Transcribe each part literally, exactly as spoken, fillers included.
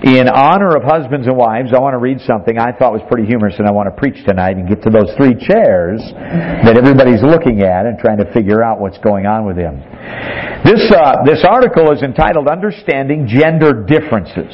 In honor of husbands and wives, I want to read something I thought was pretty humorous, and I want to preach tonight and get to those three chairs that everybody's looking at and trying to figure out what's going on with them. This, uh, this article is entitled Understanding Gender Differences.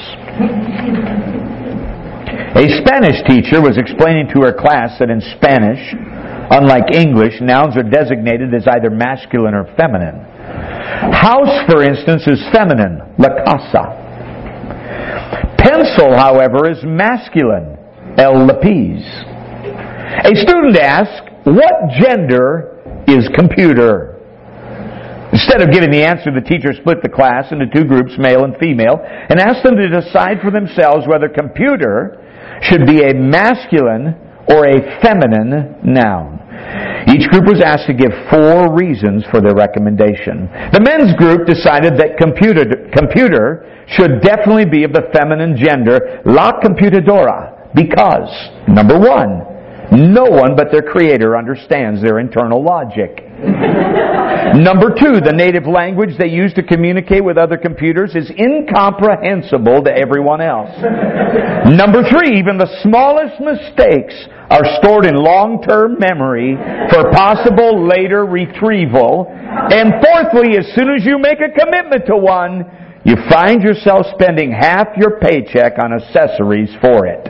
A Spanish teacher was explaining to her class that in Spanish, unlike English, nouns are designated as either masculine or feminine. House, for instance, is feminine, la casa. Pencil, however, is masculine, el lápiz. A student asked, what gender is computer? Instead of giving the answer, the teacher split the class into two groups, male and female, and asked them to decide for themselves whether computer should be a masculine or a feminine noun. Each group was asked to give four reasons for their recommendation. The men's group decided that computer, computer should definitely be of the feminine gender, la computadora, because, number one, no one but their creator understands their internal logic. Number two, the native language they use to communicate with other computers is incomprehensible to everyone else. Number three, even the smallest mistakes are stored in long-term memory for possible later retrieval. And fourthly, as soon as you make a commitment to one, you find yourself spending half your paycheck on accessories for it.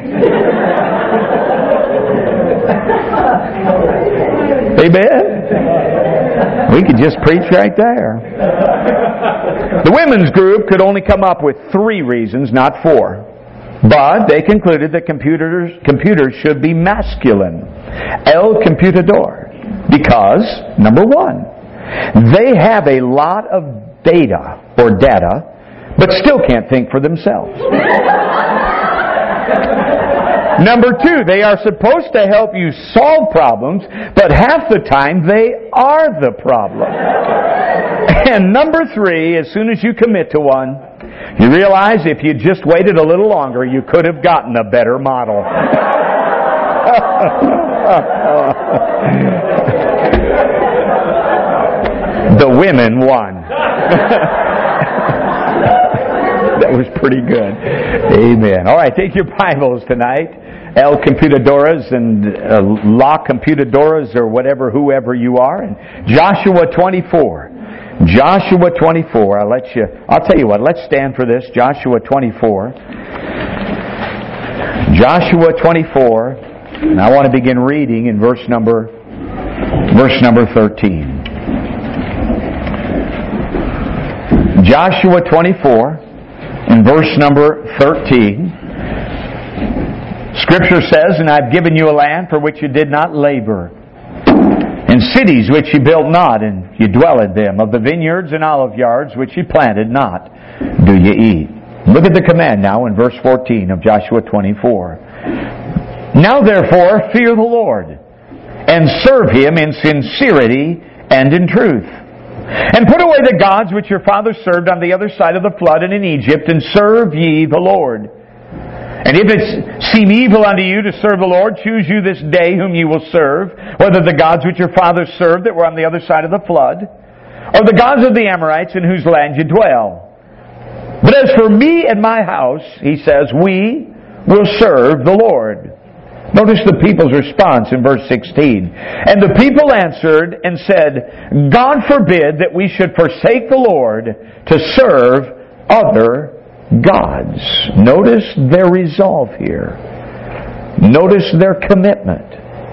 Amen? We could just preach right there. The women's group could only come up with three reasons, not four. But they concluded that computers, computers should be masculine. El computador. Because, number one, they have a lot of data or data, but still can't think for themselves. Number two, they are supposed to help you solve problems, but half the time they are the problem. And number three, as soon as you commit to one, you realize if you just waited a little longer, you could have gotten a better model. The women won. That was pretty good. Amen. All right, take your Bibles tonight. El Computadoras and uh, La Computadoras or whatever, whoever you are. And Joshua twenty-four. Joshua twenty-four. I'll let you, I'll tell you what, let's stand for this. Joshua twenty-four. Joshua twenty-four. And I want to begin reading in verse number, verse number thirteen. Joshua twenty-four. In verse number thirteen, Scripture says, and I've given you a land for which you did not labor, and cities which you built not, and you dwell in them, of the vineyards and olive yards which you planted not, do you eat. Look at the command now in verse fourteen of Joshua twenty-four. Now therefore fear the Lord, and serve Him in sincerity and in truth. And put away the gods which your fathers served on the other side of the flood and in Egypt, and serve ye the Lord. And if it seem evil unto you to serve the Lord, choose you this day whom ye will serve, whether the gods which your fathers served that were on the other side of the flood, or the gods of the Amorites in whose land you dwell. But as for me and my house, he says, we will serve the Lord. Notice the people's response in verse sixteen. And the people answered and said, God forbid that we should forsake the Lord to serve other gods. Notice their resolve here. Notice their commitment.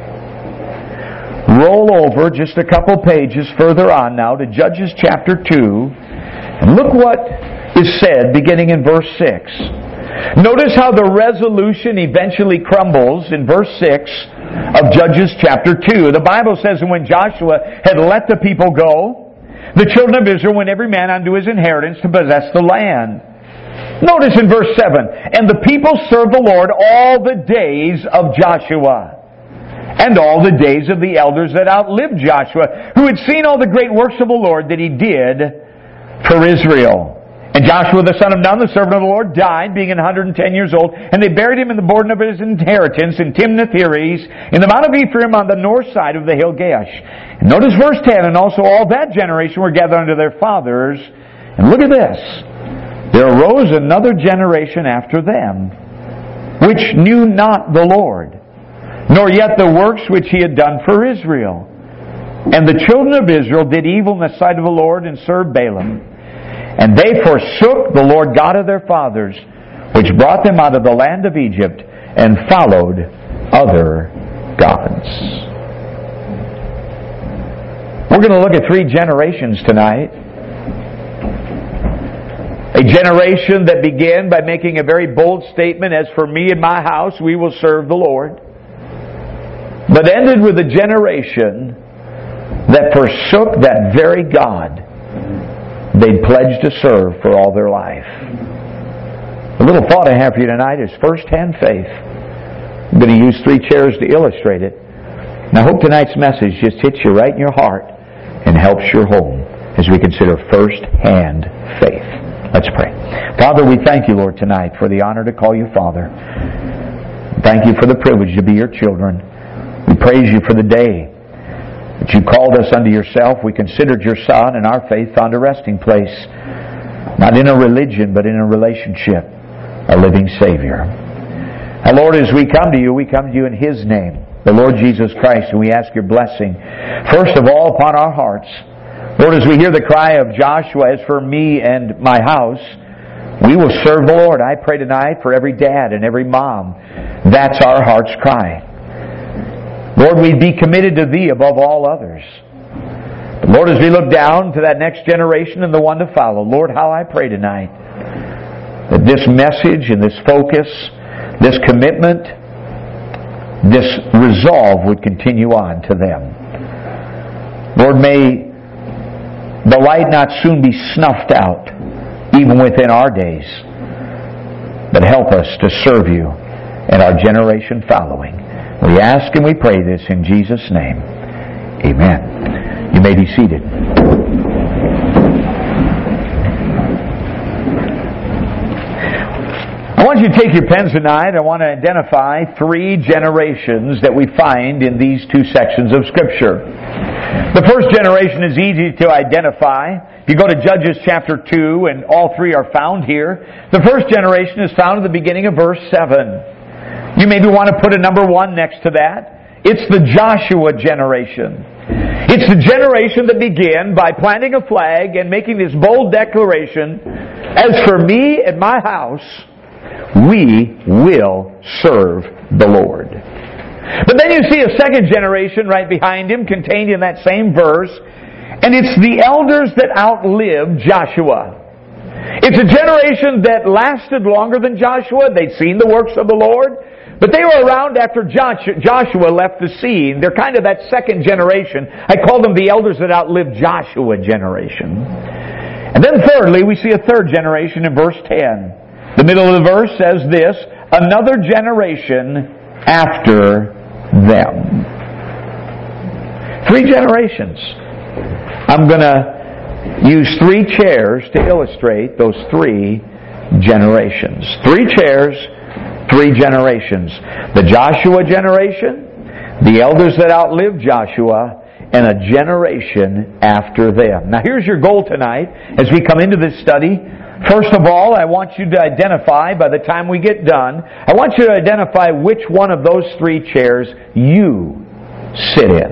Roll over just a couple pages further on now to Judges chapter two. And look what is said beginning in verse six. Notice how the resolution eventually crumbles in verse six of Judges chapter two. The Bible says, and when Joshua had let the people go, the children of Israel went every man unto his inheritance to possess the land. Notice in verse seven, and the people served the Lord all the days of Joshua, and all the days of the elders that outlived Joshua, who had seen all the great works of the Lord that He did for Israel. And Joshua the son of Nun, the servant of the Lord, died, being one hundred ten years old, and they buried him in the border of his inheritance in Timnath-Heres, in the mount of Ephraim on the north side of the hill Gaash. And notice verse ten, and also all that generation were gathered unto their fathers. And look at this. there arose another generation after them, which knew not the Lord, nor yet the works which He had done for Israel. And the children of Israel did evil in the sight of the Lord, and served Balaam. And they forsook the Lord God of their fathers, which brought them out of the land of Egypt, and followed other gods. We're going to look at three generations tonight. A generation that began by making a very bold statement, as for me and my house, we will serve the Lord. But ended with a generation that forsook that very God they'd pledged to serve for all their life. The little thought I have for you tonight is first-hand faith. I'm going to use three chairs to illustrate it. And I hope tonight's message just hits you right in your heart and helps your home as we consider first-hand faith. Let's pray. Father, we thank you, Lord, tonight for the honor to call you Father. Thank you for the privilege to be your children. We praise you for the day that you called us unto yourself. We considered your Son, and our faith found a resting place, not in a religion, but in a relationship, a living Savior. And Lord, as we come to you, we come to you in His name, the Lord Jesus Christ, and we ask your blessing, first of all, upon our hearts. Lord, as we hear the cry of Joshua, as for me and my house, we will serve the Lord. I pray tonight for every dad and every mom. That's our heart's cry. Lord, we'd be committed to Thee above all others. But Lord, as we look down to that next generation and the one to follow, Lord, how I pray tonight that this message and this focus, this commitment, this resolve would continue on to them. Lord, may the light not soon be snuffed out, even within our days, but help us to serve you and our generation following. We ask and we pray this in Jesus' name. Amen. You may be seated. I want you to take your pens tonight. I want to identify three generations that we find in these two sections of Scripture. The first generation is easy to identify. If you go to Judges chapter two, and all three are found here, the first generation is found at the beginning of verse seven. You maybe want to put a number one next to that. It's the Joshua generation. It's the generation that began by planting a flag and making this bold declaration, as for me and my house, we will serve the Lord. But then you see a second generation right behind him, contained in that same verse, and it's the elders that outlived Joshua. It's a generation that lasted longer than Joshua. They'd seen the works of the Lord, but they were around after Joshua left the scene. They're kind of that second generation. I call them the elders that outlived Joshua generation. And then thirdly, we see a third generation in verse ten. The middle of the verse says this, another generation after them. Three generations. I'm going to use three chairs to illustrate those three generations. Three chairs, three generations. The Joshua generation, the elders that outlived Joshua, and a generation after them. Now here's your goal tonight as we come into this study. First of all, I want you to identify, by the time we get done, I want you to identify which one of those three chairs you sit in.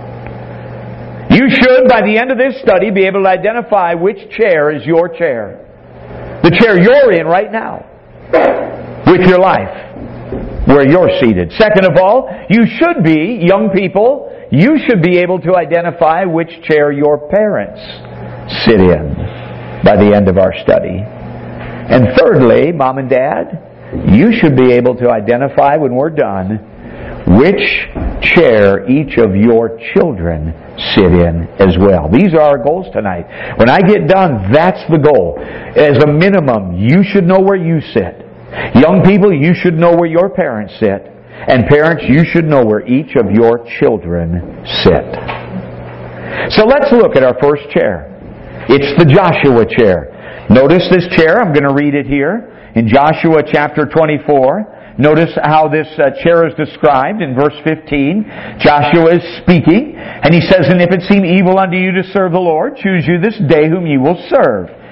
You should, by the end of this study, be able to identify which chair is your chair. The chair you're in right now, with your life, where you're seated. Second of all, you should be, young people, you should be able to identify which chair your parents sit in by the end of our study. And thirdly, Mom and Dad, you should be able to identify when we're done which chair each of your children sit in as well. These are our goals tonight. When I get done, that's the goal. As a minimum, you should know where you sit. Young people, you should know where your parents sit. And parents, you should know where each of your children sit. So let's look at our first chair. It's the Joshua chair. Notice this chair. I'm going to read it here in Joshua chapter twenty-four. Notice how this uh, chair is described in verse fifteen. Joshua is speaking, and he says, and if it seem evil unto you to serve the Lord, choose you this day whom you will serve.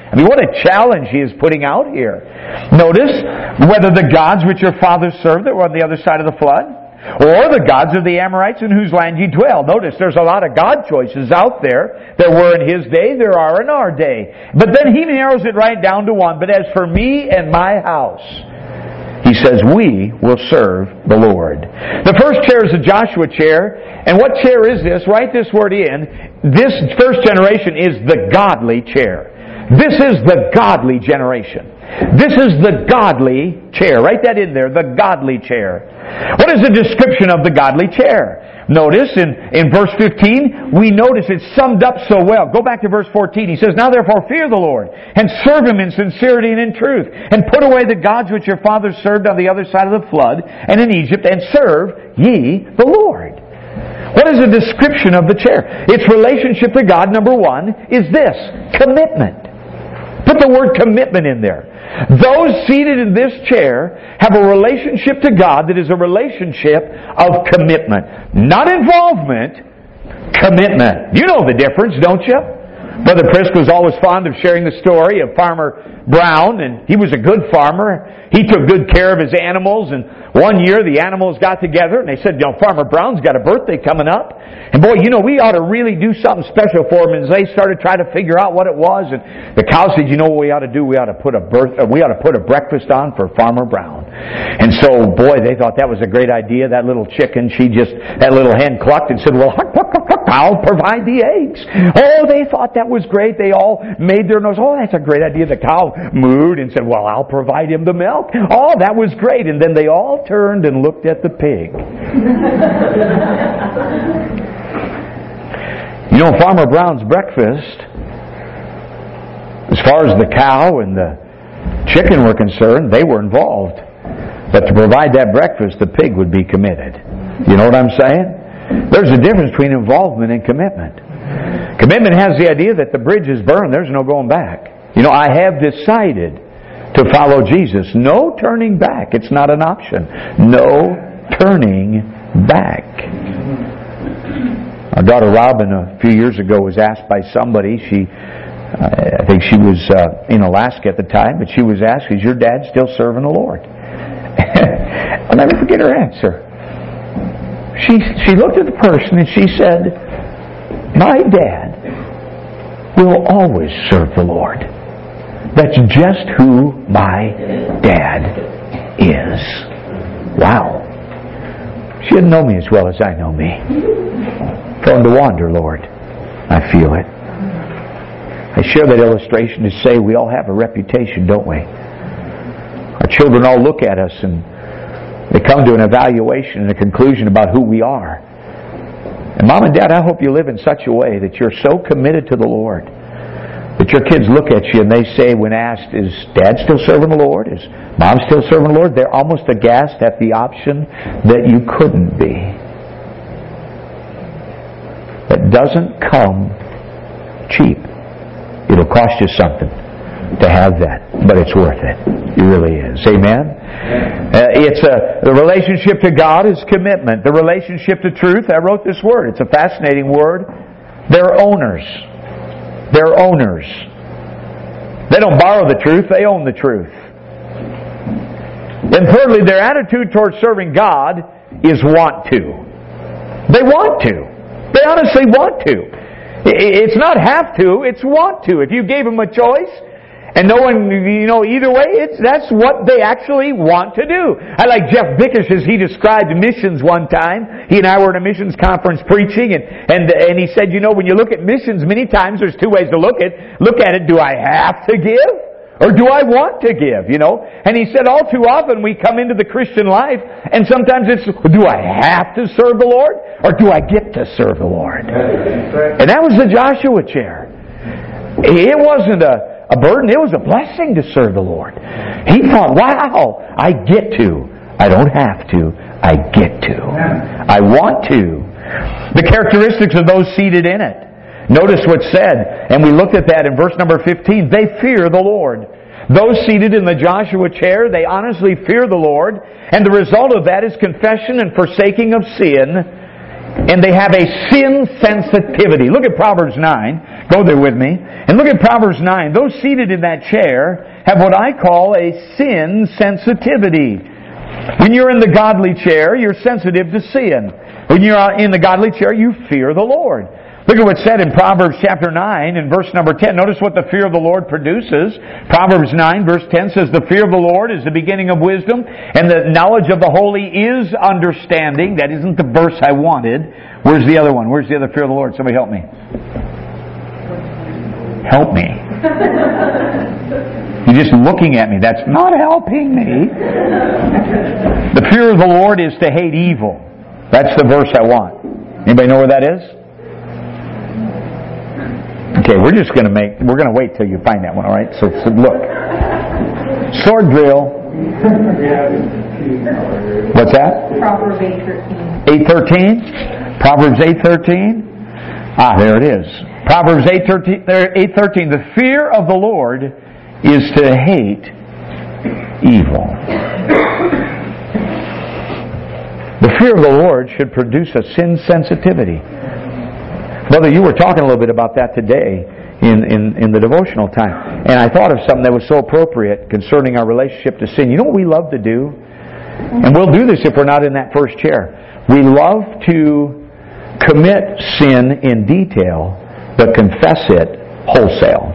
I mean, what a challenge he is putting out here. Notice, whether the gods which your fathers served that were on the other side of the flood, or the gods of the Amorites in whose land ye dwell. Notice there's a lot of God choices out there. There were in his day, there are in our day. But then he narrows it right down to one. But as for me and my house, he says, we will serve the Lord. The first chair is the Joshua chair. And what chair is this? Write this word in. This first generation is the godly chair. This is the godly generation. This is the godly chair. Write that in there, the godly chair. What is the description of the godly chair? Notice in, in verse fifteen, we notice it's summed up so well. Go back to verse fourteen. He says, now therefore fear the Lord, and serve Him in sincerity and in truth, and put away the gods which your fathers served on the other side of the flood, and in Egypt, and serve ye the Lord. What is the description of the chair? Its relationship to God, number one, is this: commitment. Put the word commitment in there. Those seated in this chair have a relationship to God that is a relationship of commitment. Not involvement, commitment. You know the difference, don't you? Brother Prisk was always fond of sharing the story of Farmer Brown, and he was a good farmer. He took good care of his animals, and one year the animals got together and they said, you know, Farmer Brown's got a birthday coming up, and boy, you know, we ought to really do something special for him. And they started trying to figure out what it was, and the cow said, you know what we ought to do? We ought to put a birth, we ought to put a breakfast on for Farmer Brown. And so, boy, they thought that was a great idea. That little chicken, she just, that little hen clucked and said, well, I'll provide the eggs. Oh, they thought that was great. They all made their nose, oh, that's a great idea. The cow mooed and said, well, I'll provide him the milk. Oh, that was great. And then they all turned and looked at the pig. You know, Farmer Brown's breakfast, as far as the cow and the chicken were concerned, they were involved. But to provide that breakfast, the pig would be committed. You know what I'm saying? There's a difference between involvement and commitment. Commitment has the idea that the bridge is burned, there's no going back. You know, I have decided to follow Jesus. No turning back. It's not an option. No turning back. Our daughter Robin a few years ago was asked by somebody, she, uh, I think she was uh, in Alaska at the time, but she was asked, is your dad still serving the Lord? I'll never forget her answer. She, she looked at the person and she said, my dad will always serve the Lord. That's just who my dad is. Wow. She didn't know me as well as I know me. Prone to wander, Lord. I feel it. I share that illustration to say we all have a reputation, don't we? Our children all look at us and they come to an evaluation and a conclusion about who we are. And Mom and Dad, I hope you live in such a way that you're so committed to the Lord that your kids look at you and they say, when asked, is Dad still serving the Lord? Is Mom still serving the Lord? They're almost aghast at the option that you couldn't be. That doesn't come cheap. It'll cost you something to have that, but it's worth it. It really is. Amen? Uh, it's a, the relationship to God is commitment. The relationship to truth, I wrote this word. It's a fascinating word. They're owners. They're owners. They don't borrow the truth, they own the truth. And thirdly, their attitude towards serving God is want to. They want to. They honestly want to. It's not have to, it's want to. If you gave them a choice, and no one, you know, either way, it's that's what they actually want to do. I like Jeff Bickish as he described missions one time. He and I were at a missions conference preaching, and, and, and he said, you know, when you look at missions, many times there's two ways to look at look at it. Do I have to give? Or do I want to give? You know? And he said all too often we come into the Christian life, and sometimes it's, do I have to serve the Lord? Or do I get to serve the Lord? And that was the Joshua chair. It wasn't a A burden, it was a blessing to serve the Lord. He thought, wow, I get to. I don't have to. I get to. I want to. The characteristics of those seated in it. Notice what's said, and we looked at that in verse number fifteen. They fear the Lord. Those seated in the Joshua chair, they honestly fear the Lord. And the result of that is confession and forsaking of sin and they have a sin sensitivity. Look at Proverbs nine. Go there with me. And look at Proverbs nine. Those seated in that chair have what I call a sin sensitivity. When you're in the godly chair, you're sensitive to sin. When you're in the godly chair, you fear the Lord. Look at what's said in Proverbs chapter nine and verse number ten. Notice what the fear of the Lord produces. Proverbs nine verse ten says, "The fear of the Lord is the beginning of wisdom, and the knowledge of the holy is understanding." That isn't the verse I wanted. Where's the other one? Where's the other fear of the Lord? Somebody help me. Help me. You're just looking at me. That's not helping me. The fear of the Lord is to hate evil. That's the verse I want. Anybody know where that is? Okay, we're just going to make, we're going to wait till you find that one, all right? So, so look. Sword drill. What's that? Proverbs eight thirteen. eight thirteen? Proverbs eight thirteen? Ah, there it is. Proverbs eight thirteen. The fear of the Lord is to hate evil. The fear of the Lord should produce a sin sensitivity. Brother, you were talking a little bit about that today in, in, in the devotional time. And I thought of something that was so appropriate concerning our relationship to sin. You know what we love to do? And we'll do this if we're not in that first chair. We love to commit sin in detail, but confess it wholesale.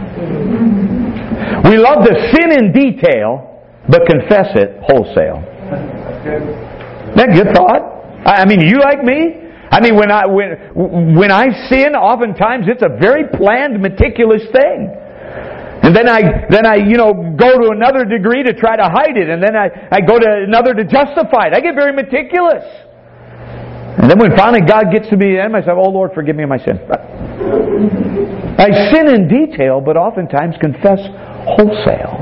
We love to sin in detail, but confess it wholesale. Isn't that a good thought? I mean, you like me? I mean, when I when when I sin, oftentimes it's a very planned, meticulous thing. And then I then I you know go to another degree to try to hide it, and then I, I go to another to justify it. I get very meticulous. And then when finally God gets to me, and I say, "Oh Lord, forgive me of my sin." I sin in detail, but oftentimes confess wholesale.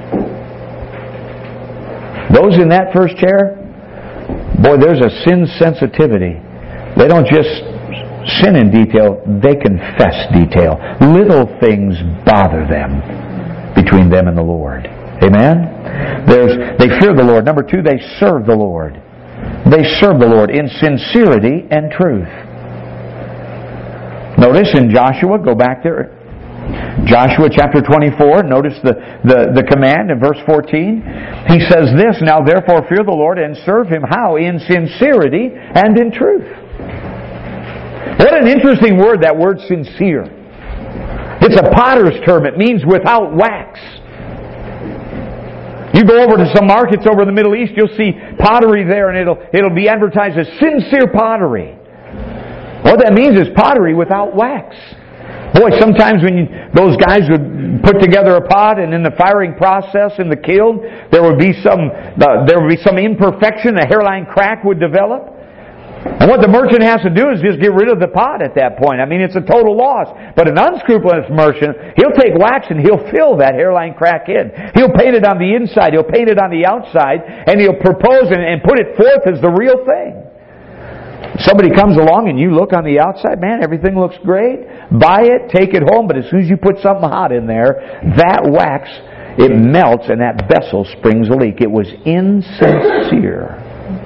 Those in that first chair, boy, there's a sin sensitivity. They don't just sin in detail, they confess detail. Little things bother them between them and the Lord. Amen? There's, they fear the Lord. Number two, they serve the Lord. They serve the Lord in sincerity and truth. Notice in Joshua, go back there. Joshua chapter twenty-four, notice the, the, the command in verse fourteen. He says this, "Now therefore fear the Lord and serve Him." How? In sincerity and in truth. What an interesting word, that word sincere. It's a potter's term. It means without wax. You go over to some markets over in the Middle East, you'll see pottery there, and it'll it'll be advertised as sincere pottery. What that means is pottery without wax. Boy, sometimes when you, those guys would put together a pot, and in the firing process in the kiln, there would be some uh, there would be some imperfection, a hairline crack would develop. And what the merchant has to do is just get rid of the pot at that point. I mean, it's a total loss. But an unscrupulous merchant, he'll take wax and he'll fill that hairline crack in. He'll paint it on the inside, he'll paint it on the outside, and he'll propose and, and put it forth as the real thing. Somebody comes along and you look on the outside, man, everything looks great. Buy it, take it home, but as soon as you put something hot in there, that wax, it melts and that vessel springs a leak. It was insincere.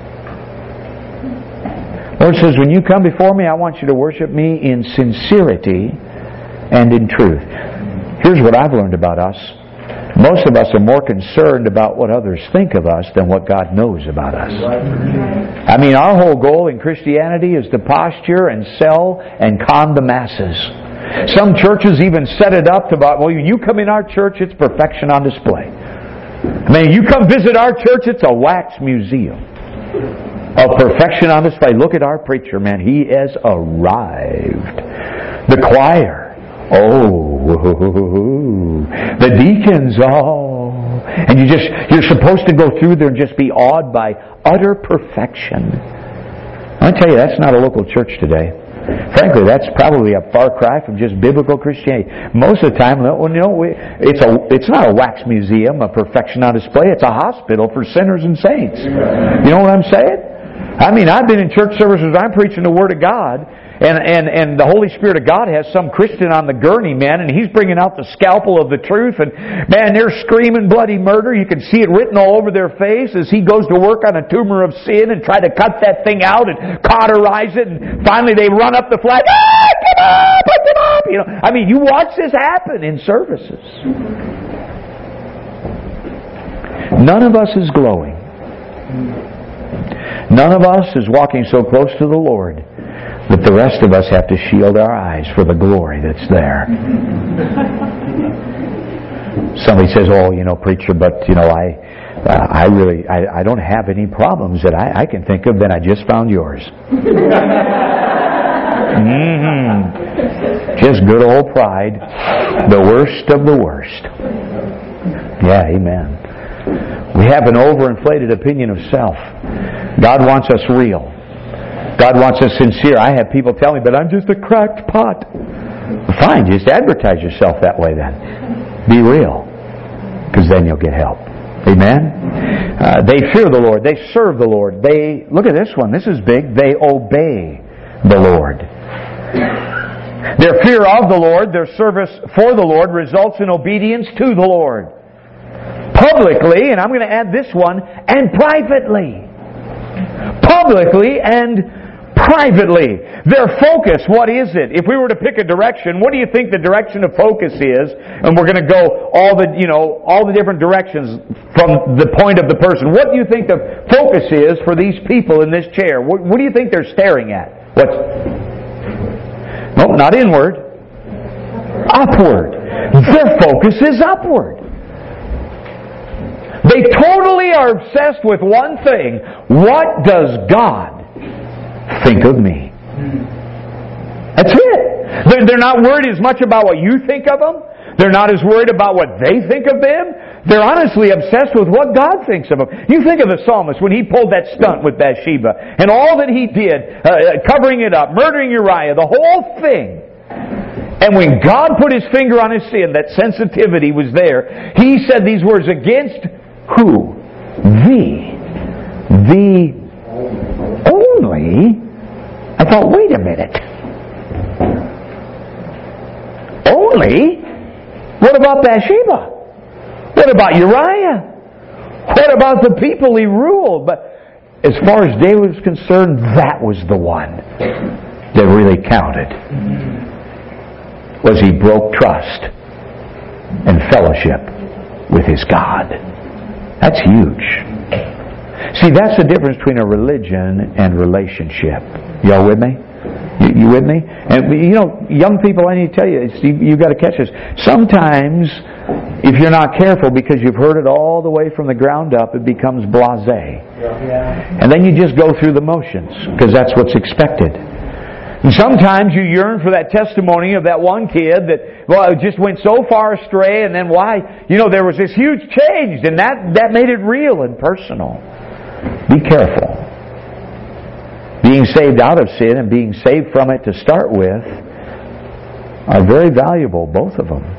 The Lord says, when you come before me, I want you to worship me in sincerity and in truth. Here's what I've learned about us. Most of us are more concerned about what others think of us than what God knows about us. I mean, our whole goal in Christianity is to posture and sell and con the masses. Some churches even set it up to about, well, when you come in our church, it's perfection on display. I mean, you come visit our church, it's a wax museum of perfection on display. Look at our preacher, man. He has arrived. The choir. Oh. The deacons. Oh. And you just, you're supposed to go through there and just be awed by utter perfection. I tell you, that's not a local church today. Frankly, that's probably a far cry from just biblical Christianity. Most of the time, you know, it's a it's not a wax museum of perfection on display. It's a hospital for sinners and saints. You know what I'm saying? I mean, I've been in church services, I'm preaching the Word of God, and, and, and the Holy Spirit of God has some Christian on the gurney, man, and he's bringing out the scalpel of the truth, and man, they're screaming bloody murder. You can see it written all over their face as he goes to work on a tumor of sin and try to cut that thing out and cauterize it, and finally they run up the flag. Ah, get up, get up! You know, I mean, you watch this happen in services. None of us is glowing. None of us is walking so close to the Lord that the rest of us have to shield our eyes for the glory that's there. Somebody says, "Oh, you know, preacher, but you know, I, uh, I really, I, I don't have any problems that I, I can think of. Then I just found yours." Mm-hmm. Just good old pride, the worst of the worst. Yeah, amen. We have an overinflated opinion of self. God wants us real. God wants us sincere. I have people tell me, "But I'm just a cracked pot." Fine, just advertise yourself that way then. Be real, because then you'll get help. Amen? Uh, they fear the Lord. They serve the Lord. They, look at this one. This is big. They obey the Lord. Their fear of the Lord, their service for the Lord, results in obedience to the Lord. Publicly, and I'm going to add this one, and privately. Publicly and privately. Their focus, what is it? If we were to pick a direction, what do you think the direction of focus is? And we're going to go all the, you know, all the different directions from the point of the person. What do you think the focus is for these people in this chair? What, what do you think they're staring at? What's... No, not inward. Upward. Their focus is upward. They totally are obsessed with one thing. What does God think of me? That's it. They're, they're not worried as much about what you think of them. They're not as worried about what they think of them. They're honestly obsessed with what God thinks of them. You think of the psalmist when he pulled that stunt with Bathsheba and all that he did, uh, covering it up, murdering Uriah, the whole thing. And when God put His finger on his sin, that sensitivity was there. He said these words, "Against who? Thee. Thee only." I thought, wait a minute. Only? What about Bathsheba? What about Uriah? What about the people he ruled? But as far as David was concerned, that was the one that really counted. Was he broke trust and fellowship with his God. That's huge. See, that's the difference between a religion and relationship. Y'all with me? You, you with me? And you know, young people, I need to tell you, you you've got to catch this. Sometimes, if you're not careful, because you've heard it all the way from the ground up, it becomes blasé. Yeah. And then you just go through the motions, because that's what's expected. And sometimes you yearn for that testimony of that one kid that, well, it just went so far astray, and then why? You know, there was this huge change, and that, that made it real and personal. Be careful. Being saved out of sin and being saved from it to start with are very valuable, both of them.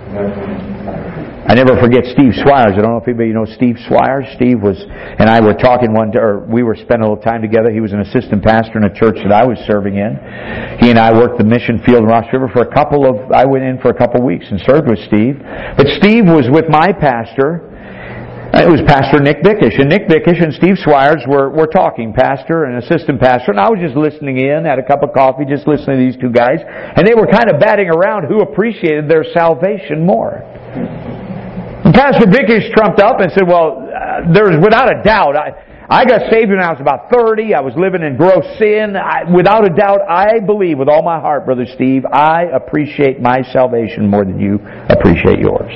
I never forget Steve Swires. I don't know if anybody knows Steve Swires. Steve was and I were talking one day, or we were spending a little time together. He was an assistant pastor in a church that I was serving in. He and I worked the mission field in Ross River for a couple of. I went in for a couple of weeks and served with Steve. But Steve was with my pastor. It was Pastor Nick Bickish. And Nick Bickish and Steve Swires were, were talking, pastor and assistant pastor. And I was just listening in, had a cup of coffee, just listening to these two guys. And they were kind of batting around who appreciated their salvation more. And Pastor Bickish trumped up and said, well, uh, there's without a doubt, I, I got saved when I was about thirty. I was living in gross sin. I, without a doubt, I believe with all my heart, Brother Steve, I appreciate my salvation more than you appreciate yours.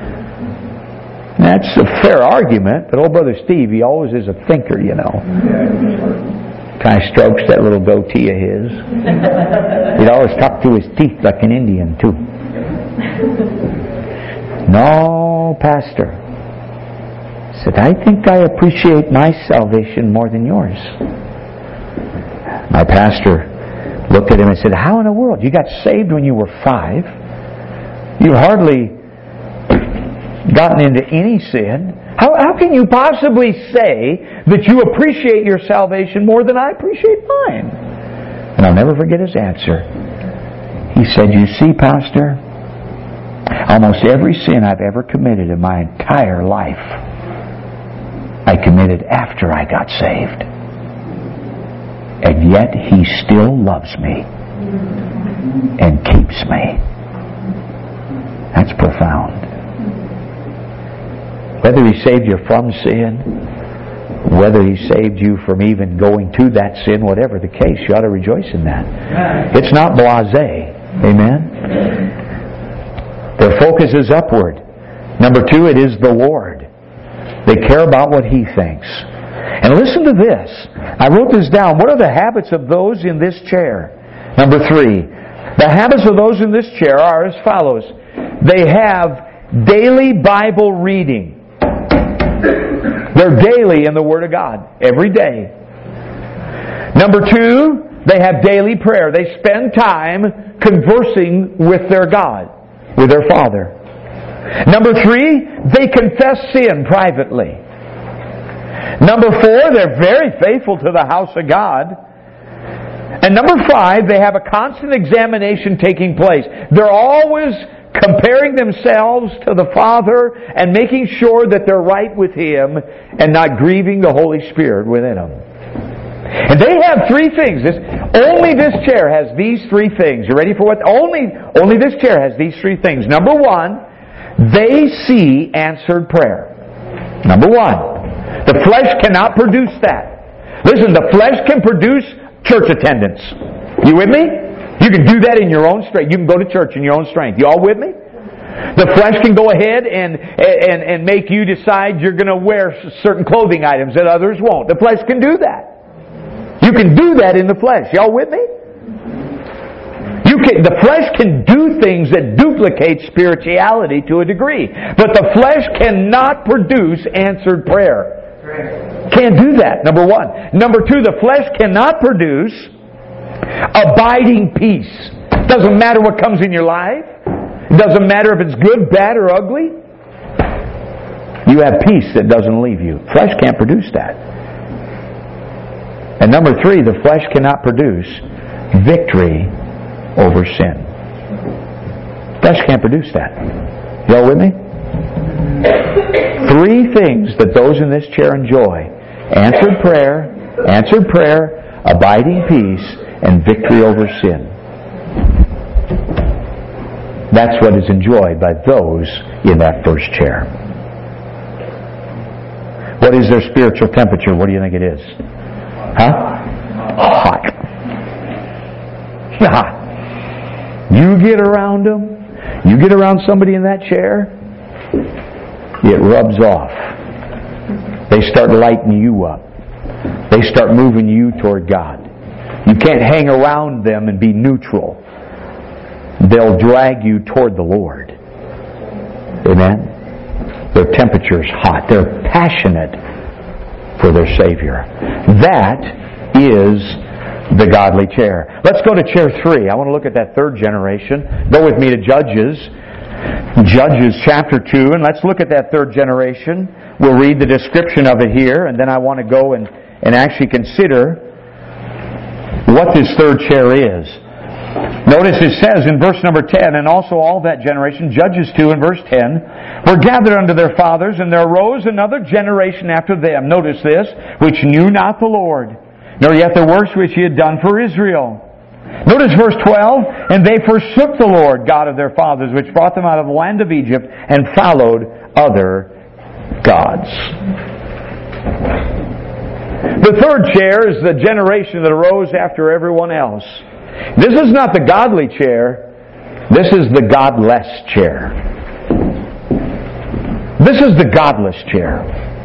That's a fair argument, but old Brother Steve, he always is a thinker, you know. Kind of strokes that little goatee of his. He'd always talk through his teeth like an Indian, too. No, Pastor. Said, I think I appreciate my salvation more than yours. My pastor looked at him and said, how in the world? You got saved when you were five. You hardly gotten into any sin. How, how can you possibly say that you appreciate your salvation more than I appreciate mine? And I'll never forget his answer. He said, "You see, Pastor, almost every sin I've ever committed in my entire life, I committed after I got saved. And yet He still loves me and keeps me." That's profound. Whether He saved you from sin, whether He saved you from even going to that sin, whatever the case, you ought to rejoice in that. It's not blasé. Amen? Their focus is upward. Number two, it is the Lord. They care about what He thinks. And listen to this. I wrote this down. What are the habits of those in this chair? Number three, the habits of those in this chair are as follows. They have daily Bible reading. They're daily in the Word of God. Every day. Number two, they have daily prayer. They spend time conversing with their God, with their Father. Number three, they confess sin privately. Number four, they're very faithful to the house of God. And number five, they have a constant examination taking place. They're always comparing themselves to the Father and making sure that they're right with Him and not grieving the Holy Spirit within them. And they have three things. This, only this chair has these three things. You ready for what? Only, only this chair has these three things. Number one, they see answered prayer. Number one. The flesh cannot produce that. Listen, the flesh can produce church attendance. You with me? You can do that in your own strength. You can go to church in your own strength. You all with me? The flesh can go ahead and, and, and make you decide you're going to wear certain clothing items that others won't. The flesh can do that. You can do that in the flesh. Y'all with me? You can, the flesh can do things that duplicate spirituality to a degree. But the flesh cannot produce answered prayer. Can't do that, number one. Number two, the flesh cannot produce abiding peace. Doesn't matter what comes in your life. It doesn't matter if it's good, bad, or ugly. You have peace that doesn't leave you. Flesh can't produce that. And number three, the flesh cannot produce victory over sin. Flesh can't produce that. Y'all with me? Three things that those in this chair enjoy. Answered prayer, answered prayer, abiding peace, and victory over sin. That's what is enjoyed by those in that first chair. What is their spiritual temperature? What do you think it is? Huh? Hot. Hot. You get around them, you get around somebody in that chair, it rubs off. They start lighting you up. They start moving you toward God. You can't hang around them and be neutral. They'll drag you toward the Lord. Amen? Their temperature's hot. They're passionate for their Savior. That is the godly chair. Let's go to chair three. I want to look at that third generation. Go with me to Judges. Judges chapter two, and let's look at that third generation. We'll read the description of it here, and then I want to go and, and actually consider what this third chair is. Notice it says in verse number ten, and also all that generation, Judges two and verse ten, were gathered unto their fathers, and there arose another generation after them. Notice this, which knew not the Lord, nor yet the works which He had done for Israel. Notice verse twelve, and they forsook the Lord God of their fathers, which brought them out of the land of Egypt, and followed other gods. The third chair is the generation that arose after everyone else. This is not the godly chair. This is the godless chair. This is the godless chair.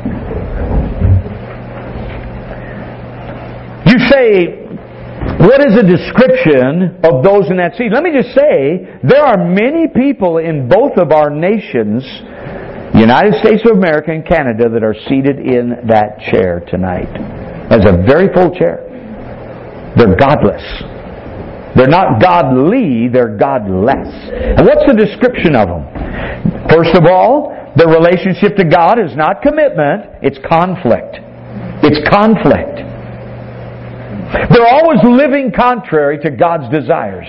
You say, what is a description of those in that seat? Let me just say, there are many people in both of our nations, United States of America and Canada, that are seated in that chair tonight. That's a very full chair. They're godless. They're not godly, they're godless. And what's the description of them? First of all, their relationship to God is not commitment, it's conflict. It's conflict. They're always living contrary to God's desires.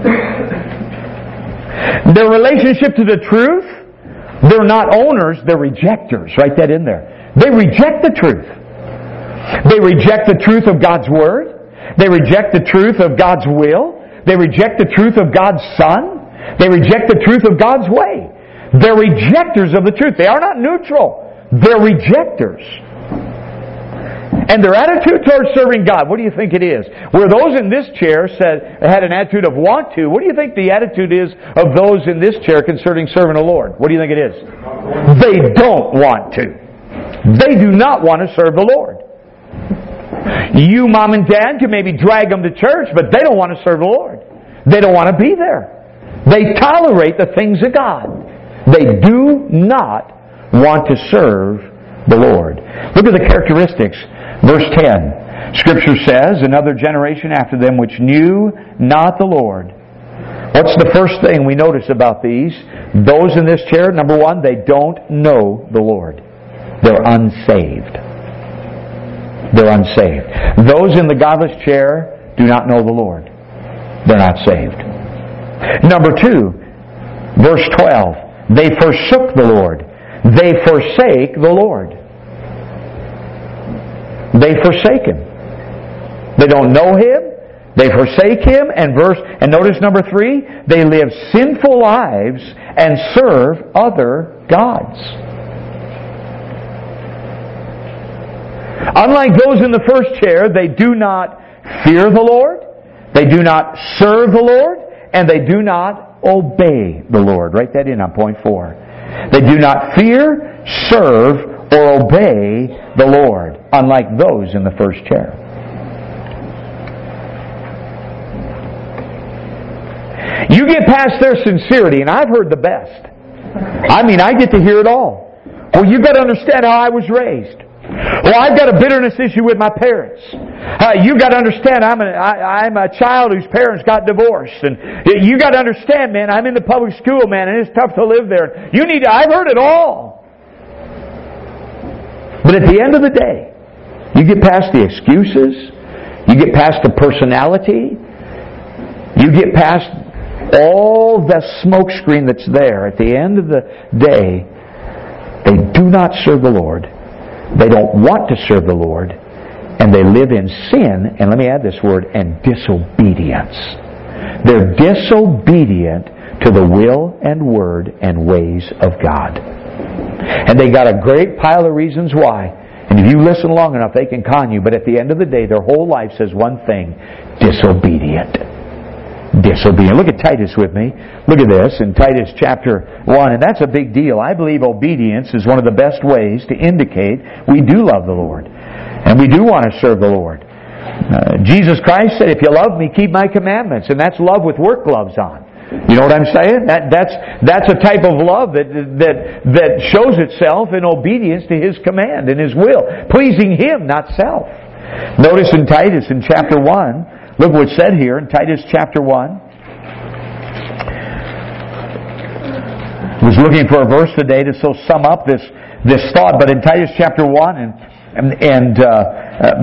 Their relationship to the truth, they're not owners, they're rejectors. Write that in there. They reject the truth. They reject the truth of God's Word. They reject the truth of God's will. They reject the truth of God's Son. They reject the truth of God's way. They're rejectors of the truth. They are not neutral. They're rejectors. And their attitude towards serving God, what do you think it is? Where those in this chair said had an attitude of want to, what do you think the attitude is of those in this chair concerning serving the Lord? What do you think it is? They don't want to. They do not want to serve the Lord. You, mom and dad, can maybe drag them to church, but they don't want to serve the Lord. They don't want to be there. They tolerate the things of God. They do not want to serve the Lord. Look at the characteristics. Verse ten. Scripture says, another generation after them which knew not the Lord. What's the first thing we notice about these? Those in this chair, number one, they don't know the Lord. They're unsaved. They're unsaved. Those in the godless chair do not know the Lord. They're not saved. Number two, verse twelve. They forsook the Lord. They forsake the Lord. They forsake Him. They don't know Him. They forsake Him. And verse and notice number three, they live sinful lives and serve other gods. Unlike those in the first chair, they do not fear the Lord, they do not serve the Lord, and they do not obey the Lord. Write that in on point four. They do not fear, serve, or obey the Lord, unlike those in the first chair. You get past their sincerity, and I've heard the best. I mean, I get to hear it all. Well, you've got to understand how I was raised. Well, I've got a bitterness issue with my parents. Uh, you got to understand, I'm a, I, I'm a child whose parents got divorced, and you got to understand, man, I'm in the public school, man, and it's tough to live there. You need to. I've heard it all. But at the end of the day, you get past the excuses, you get past the personality, you get past all the smoke screen that's there. At the end of the day, they do not serve the Lord. They don't want to serve the Lord, and they live in sin, and let me add this word, and disobedience. They're disobedient to the will and word and ways of God. And they got a great pile of reasons why. And if you listen long enough, they can con you, but at the end of the day, their whole life says one thing: disobedient. Disobedient. Look at Titus with me. Look at this in Titus chapter one. And that's a big deal. I believe obedience is one of the best ways to indicate we do love the Lord. And we do want to serve the Lord. Uh, Jesus Christ said, if you love me, keep my commandments. And that's love with work gloves on. You know what I'm saying? That, that's, that's a type of love that, that, that shows itself in obedience to His command and His will. Pleasing Him, not self. Notice in Titus in chapter one, look what's said here in Titus chapter one. I was looking for a verse today to so sum up this, this thought, but in Titus chapter one and, and, and uh, uh,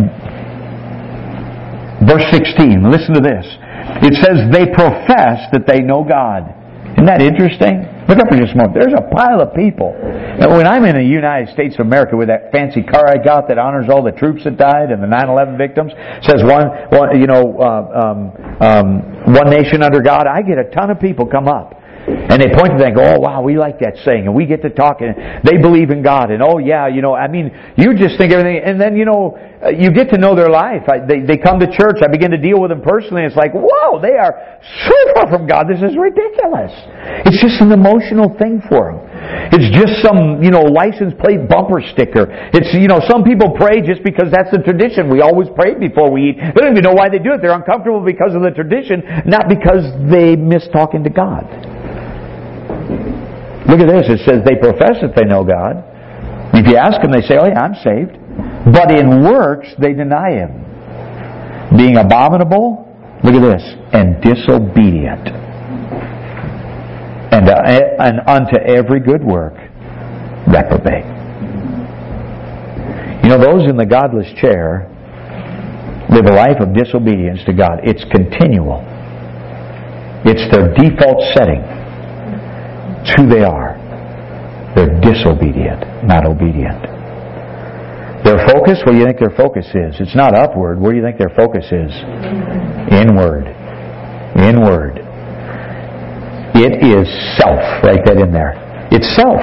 verse sixteen, listen to this. It says, they profess that they know God. Isn't that interesting? Look up for just a moment. There's a pile of people. And when I'm in the United States of America with that fancy car I got that honors all the troops that died and the nine eleven victims, says one, one you know, uh, um, um, one nation under God, I get a ton of people come up. And they point to that and go, oh wow, we like that saying. And we get to talk and they believe in God. And oh yeah, you know, I mean, you just think everything. And then, you know, you get to know their life. I, they, they come to church. I begin to deal with them personally. It's like, whoa, they are so far from God. This is ridiculous. It's just an emotional thing for them. It's just some, you know, license plate bumper sticker. It's, you know, some people pray just because that's the tradition. We always pray before we eat. They don't even know why they do it. They're uncomfortable because of the tradition, not because they miss talking to God. Look at this. It says they profess that they know God. If you ask them, they say, oh yeah, I'm saved. But in works, they deny Him. Being abominable, look at this, and disobedient. And, uh, and unto every good work, reprobate. You know, those in the godless chair live a life of disobedience to God. It's continual. It's their default setting. It's who they are. They're disobedient, not obedient. Their focus, what do you think their focus is? It's not upward. Where do you think their focus is? Inward. Inward. It is self. Write that in there. It's self.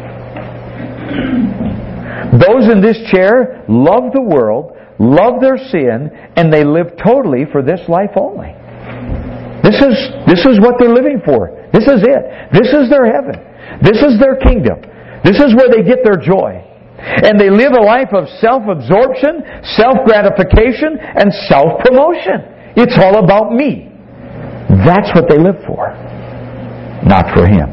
Those in this chair love the world, love their sin, and they live totally for this life only. This is, this is what they're living for. This is it. This is their heaven. This is their kingdom. This is where they get their joy. And they live a life of self-absorption, self-gratification, and self-promotion. It's all about me. That's what they live for. Not for Him.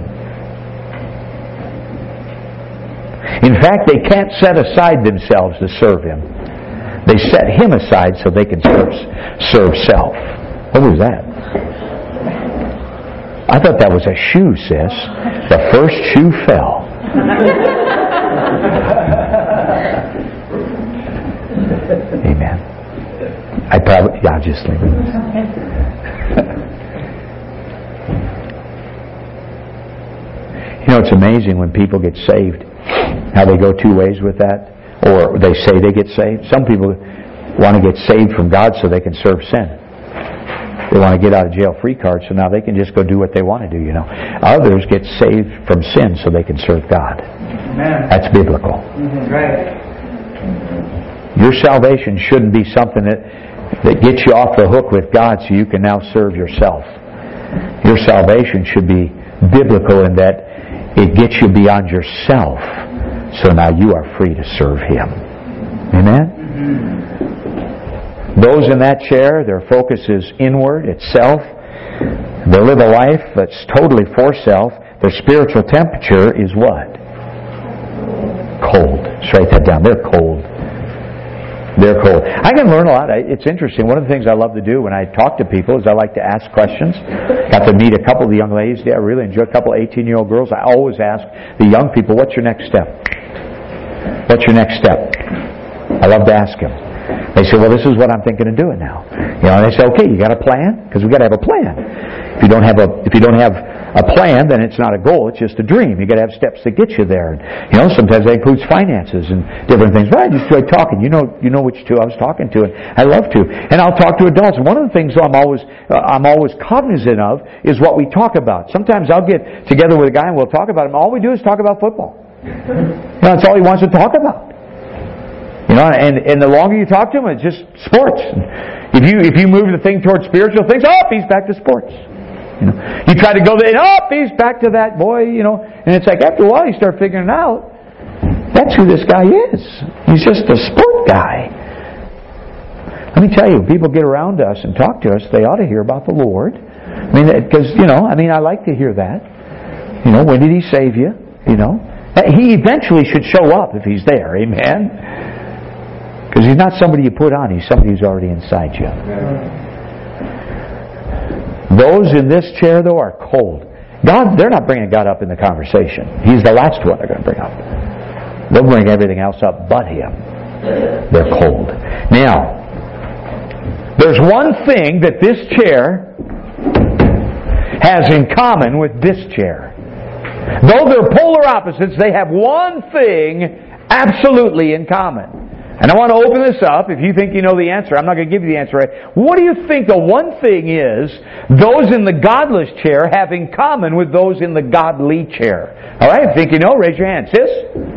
In fact, they can't set aside themselves to serve Him. They set Him aside so they can serve, serve self. What was that? I thought that was a shoe, sis. The first shoe fell. Amen. I probably, yeah, I'll just leave it. You know, it's amazing when people get saved, how they go two ways with that, or they say they get saved. Some people want to get saved from God so they can serve sin. They want to get out of jail free card, so now they can just go do what they want to do, you know. Others get saved from sin so they can serve God. Amen. That's biblical. Mm-hmm. Right. Your salvation shouldn't be something that, that gets you off the hook with God so you can now serve yourself. Your salvation should be biblical in that it gets you beyond yourself, so now you are free to serve Him. Amen? Mm-hmm. Those in that chair, their focus is inward, it's self. They live a life that's totally for self. Their spiritual temperature is what? Cold. Just write that down. They're cold. They're cold. I can learn a lot. It's interesting. One of the things I love to do when I talk to people is I like to ask questions. Got to meet a couple of the young ladies there. I really enjoy a couple of eighteen-year-old girls. I always ask the young people, what's your next step? What's your next step? I love to ask them. They say, well, this is what I'm thinking of doing now. You know, and they say, okay, you got a plan? Because we've got to have a plan. If you don't have a, if you don't have a plan, then it's not a goal, it's just a dream. You've got to have steps that get you there. And, you know, sometimes that includes finances and different things. But I just enjoy talking. You know, you know which two I was talking to, and I love to. And I'll talk to adults. And one of the things I'm always, uh, I'm always cognizant of is what we talk about. Sometimes I'll get together with a guy and we'll talk about him. All we do is talk about football. You know, that's all he wants to talk about. You know, and, and the longer you talk to him, it's just sports. If you if you move the thing towards spiritual things, oh, he's back to sports. You know, you try to go there, oh, he's back to that boy. You know, and it's like after a while you start figuring out that's who this guy is. He's just a sport guy. Let me tell you, when people get around us and talk to us, they ought to hear about the Lord. I mean, because you know, I mean, I like to hear that. You know, when did He save you? You know, He eventually should show up if He's there. Amen. Because He's not somebody you put on. He's somebody who's already inside you. Those in this chair, though, are cold. God, they're not bringing God up in the conversation. He's the last one they're going to bring up. They'll bring everything else up but Him. They're cold. Now, there's one thing that this chair has in common with this chair. Though they're polar opposites, they have one thing absolutely in common. And I want to open this up. If you think you know the answer, I'm not going to give you the answer right. What do you think the one thing is those in the godless chair have in common with those in the godly chair? All right, if you think you know, raise your hand. Sis?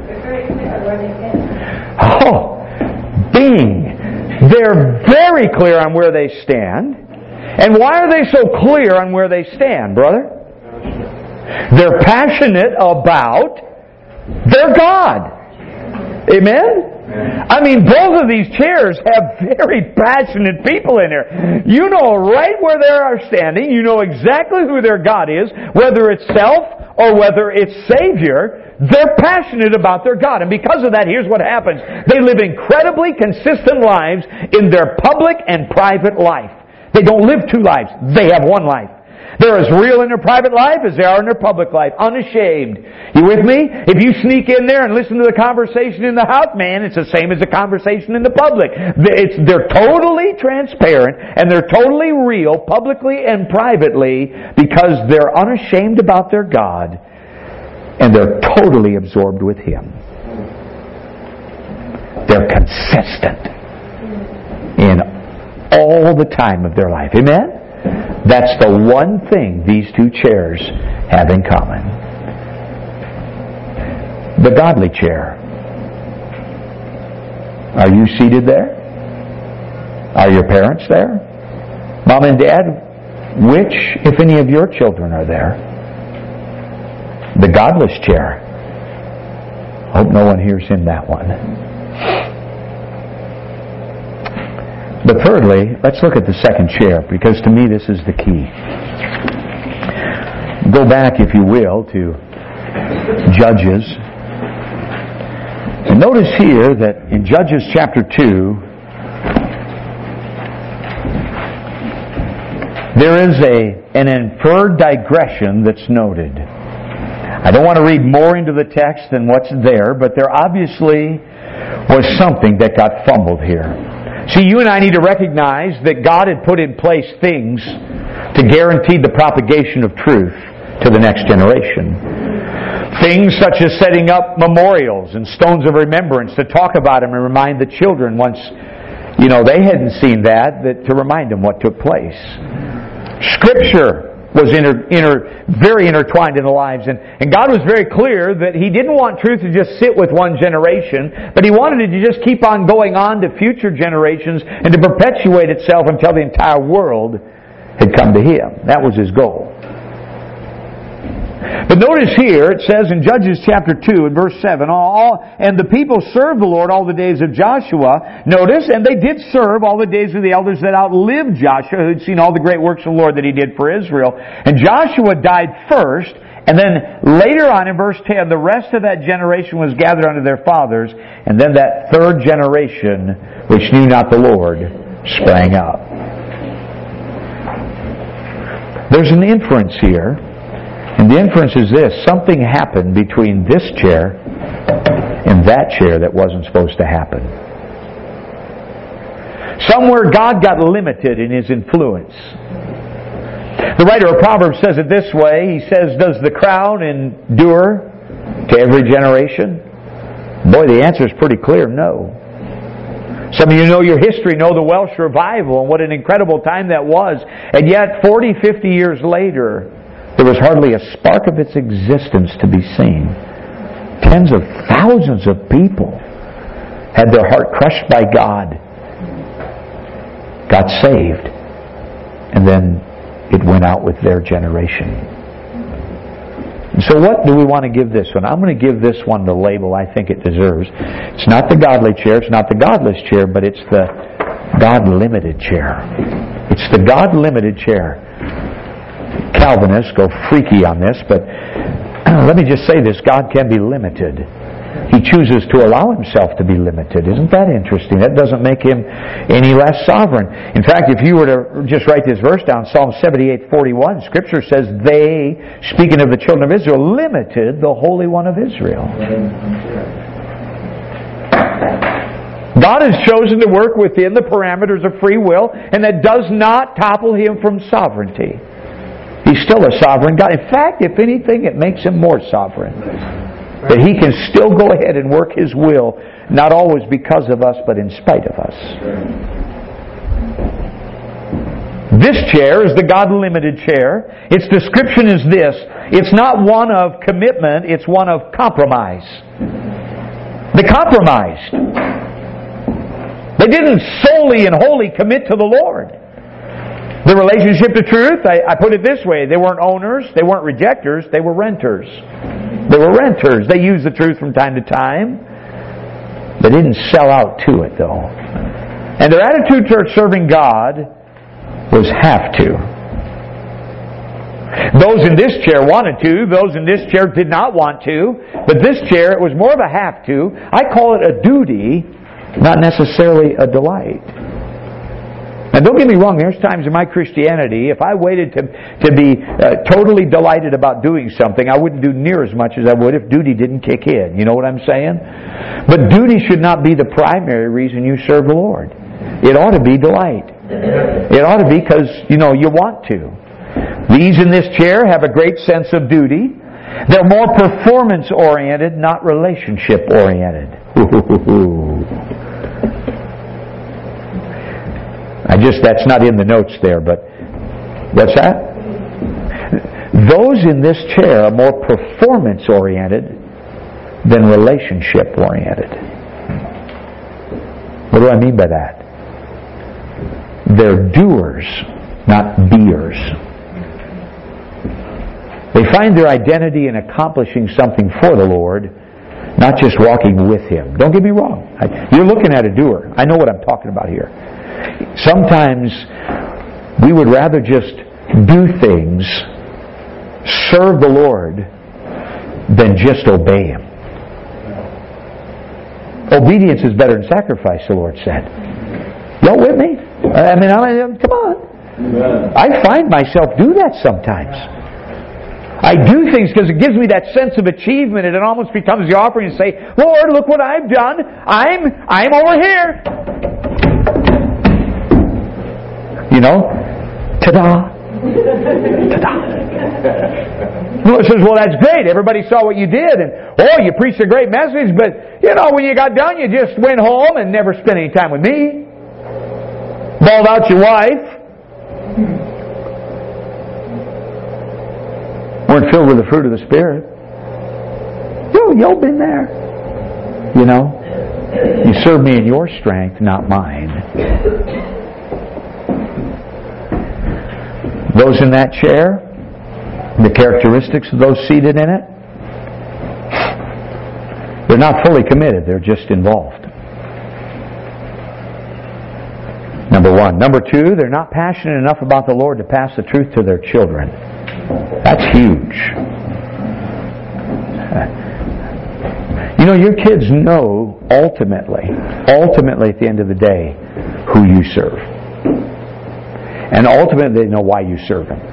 Oh, bing. They're very clear on where they stand. And why are they so clear on where they stand, brother? They're passionate about their God. Amen? I mean, both of these chairs have very passionate people in there. You know right where they are standing. You know exactly who their God is, whether it's self or whether it's Savior. They're passionate about their God. And because of that, here's what happens. They live incredibly consistent lives in their public and private life. They don't live two lives. They have one life. They're as real in their private life as they are in their public life. Unashamed. You with me? If you sneak in there and listen to the conversation in the house, man, it's the same as the conversation in the public. It's, they're totally transparent and they're totally real, publicly and privately, because they're unashamed about their God and they're totally absorbed with Him. They're consistent in all the time of their life. Amen? That's the one thing these two chairs have in common. The godly chair. Are you seated there? Are your parents there? Mom and Dad, which, if any of your children are there? The godless chair. Hope no one hears in that one. But thirdly, let's look at the second chair, because to me this is the key. Go back, if you will, to Judges. And notice here that in Judges chapter two, there is a, an inferred digression that's noted. I don't want to read more into the text than what's there, but there obviously was something that got fumbled here. See, you and I need to recognize that God had put in place things to guarantee the propagation of truth to the next generation. Things such as setting up memorials and stones of remembrance to talk about them and remind the children once, you know, they hadn't seen that, that to remind them what took place. Scripture was inter, inter, very intertwined in the lives. And, and God was very clear that He didn't want truth to just sit with one generation, but He wanted it to just keep on going on to future generations and to perpetuate itself until the entire world had come to Him. That was His goal. But notice here, it says in Judges chapter two and verse seven, all, and the people served the Lord all the days of Joshua. Notice, and they did serve all the days of the elders that outlived Joshua, who had seen all the great works of the Lord that he did for Israel. And Joshua died first, and then later on in verse ten, the rest of that generation was gathered unto their fathers, and then that third generation, which knew not the Lord, sprang up. There's an inference here. And the inference is this: something happened between this chair and that chair that wasn't supposed to happen. Somewhere God got limited in His influence. The writer of Proverbs says it this way. He says, does the crown endure to every generation? Boy, the answer is pretty clear, no. Some of you know your history, know the Welsh revival and what an incredible time that was. And yet, forty, fifty years later, there was hardly a spark of its existence to be seen. Tens of thousands of people had their heart crushed by God, got saved, and then it went out with their generation. And so what do we want to give this one? I'm going to give this one the label I think it deserves. It's not the godly chair, it's not the godless chair, but it's the God-limited chair. It's the God-limited chair. Calvinists go freaky on this, but let me just say this: God can be limited. He chooses to allow Himself to be limited. Isn't that interesting? That doesn't make Him any less sovereign. In fact, if you were to just write this verse down, Psalm seventy-eight forty-one, Scripture says they, speaking of the children of Israel, limited the Holy One of Israel. God has chosen to work within the parameters of free will, and that does not topple Him from sovereignty. He's still a sovereign God. In fact, if anything, it makes Him more sovereign. That He can still go ahead and work His will, not always because of us, but in spite of us. This chair is the God-limited chair. Its description is this: it's not one of commitment, it's one of compromise. They compromised. They didn't solely and wholly commit to the Lord. The relationship to truth, I, I put it this way: they weren't owners, they weren't rejectors, they were renters. They were renters. They used the truth from time to time. They didn't sell out to it, though. And their attitude toward serving God was have to. Those in this chair wanted to, those in this chair did not want to, but this chair, it was more of a have to. I call it a duty, not necessarily a delight. And don't get me wrong, there's times in my Christianity, if I waited to, to be uh, totally delighted about doing something, I wouldn't do near as much as I would if duty didn't kick in. You know what I'm saying? But duty should not be the primary reason you serve the Lord. It ought to be delight. It ought to be because, you know, you want to. These in this chair have a great sense of duty. They're more performance-oriented, not relationship-oriented. I just, that's not in the notes there, but what's that? Those in this chair are more performance-oriented than relationship-oriented. What do I mean by that? They're doers, not beers. They find their identity in accomplishing something for the Lord, not just walking with Him. Don't get me wrong. You're looking at a doer. I know what I'm talking about here. Sometimes we would rather just do things, serve the Lord, than just obey Him. Obedience is better than sacrifice, the Lord said. Y'all with me? I mean, I mean come on. I find myself do that sometimes. I do things because it gives me that sense of achievement, and it almost becomes the offering to say, Lord, look what I've done. I'm I'm over here. You know? Ta-da! Ta-da! The Lord says, well, that's great. Everybody saw what you did. And, oh, you preached a great message, but, you know, when you got done, you just went home and never spent any time with me. Bawled out your wife. Weren't filled with the fruit of the Spirit. Yo, y'all been there. You know? You serve me in your strength, not mine. Those in that chair, the characteristics of those seated in it, they're not fully committed. They're just involved. Number one. Number two, they're not passionate enough about the Lord to pass the truth to their children. That's huge. You know, your kids know ultimately, ultimately at the end of the day, who you serve. And ultimately they know why you serve Him.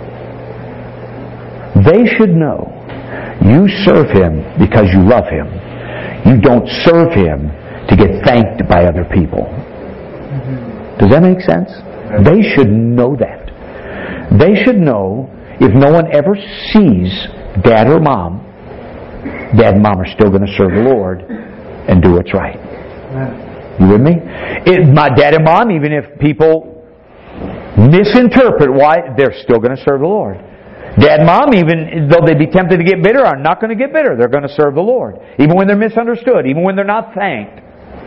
They should know you serve Him because you love Him. You don't serve Him to get thanked by other people. Does that make sense? They should know that. They should know if no one ever sees Dad or Mom, Dad and Mom are still going to serve the Lord and do what's right. You with me? It, my Dad and Mom, even if people misinterpret why, they're still going to serve the Lord. Dad and Mom, even though they be tempted to get bitter, are not going to get bitter. They're going to serve the Lord. Even when they're misunderstood. Even when they're not thanked.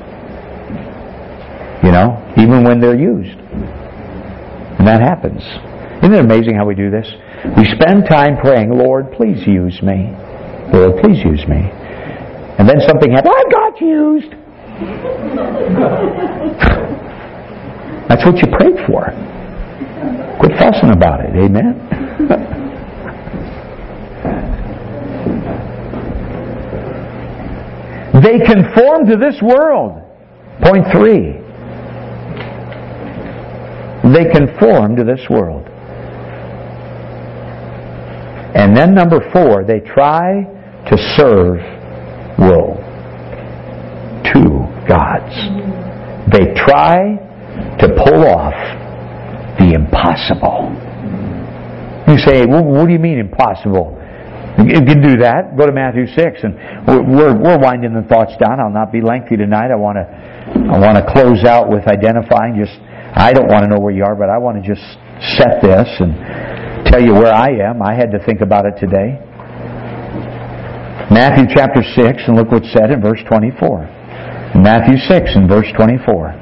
You know? Even when they're used. And that happens. Isn't it amazing how we do this? We spend time praying, Lord, please use me. Lord, please use me. And then something happens. I got used. That's what you prayed for. Quit fussing about it. Amen? They conform to this world. Point three. They conform to this world. And then number four, they try to serve woe. Two gods. They try to pull off the impossible. You say, well, what do you mean impossible? You can do that. Go to Matthew six, and we're we're winding the thoughts down. I'll not be lengthy tonight. I want to I want to close out with identifying. Just I don't want to know where you are, but I want to just set this and tell you where I am. I had to think about it today. Matthew chapter six, and look what's said in verse twenty-four. Matthew six and verse twenty-four.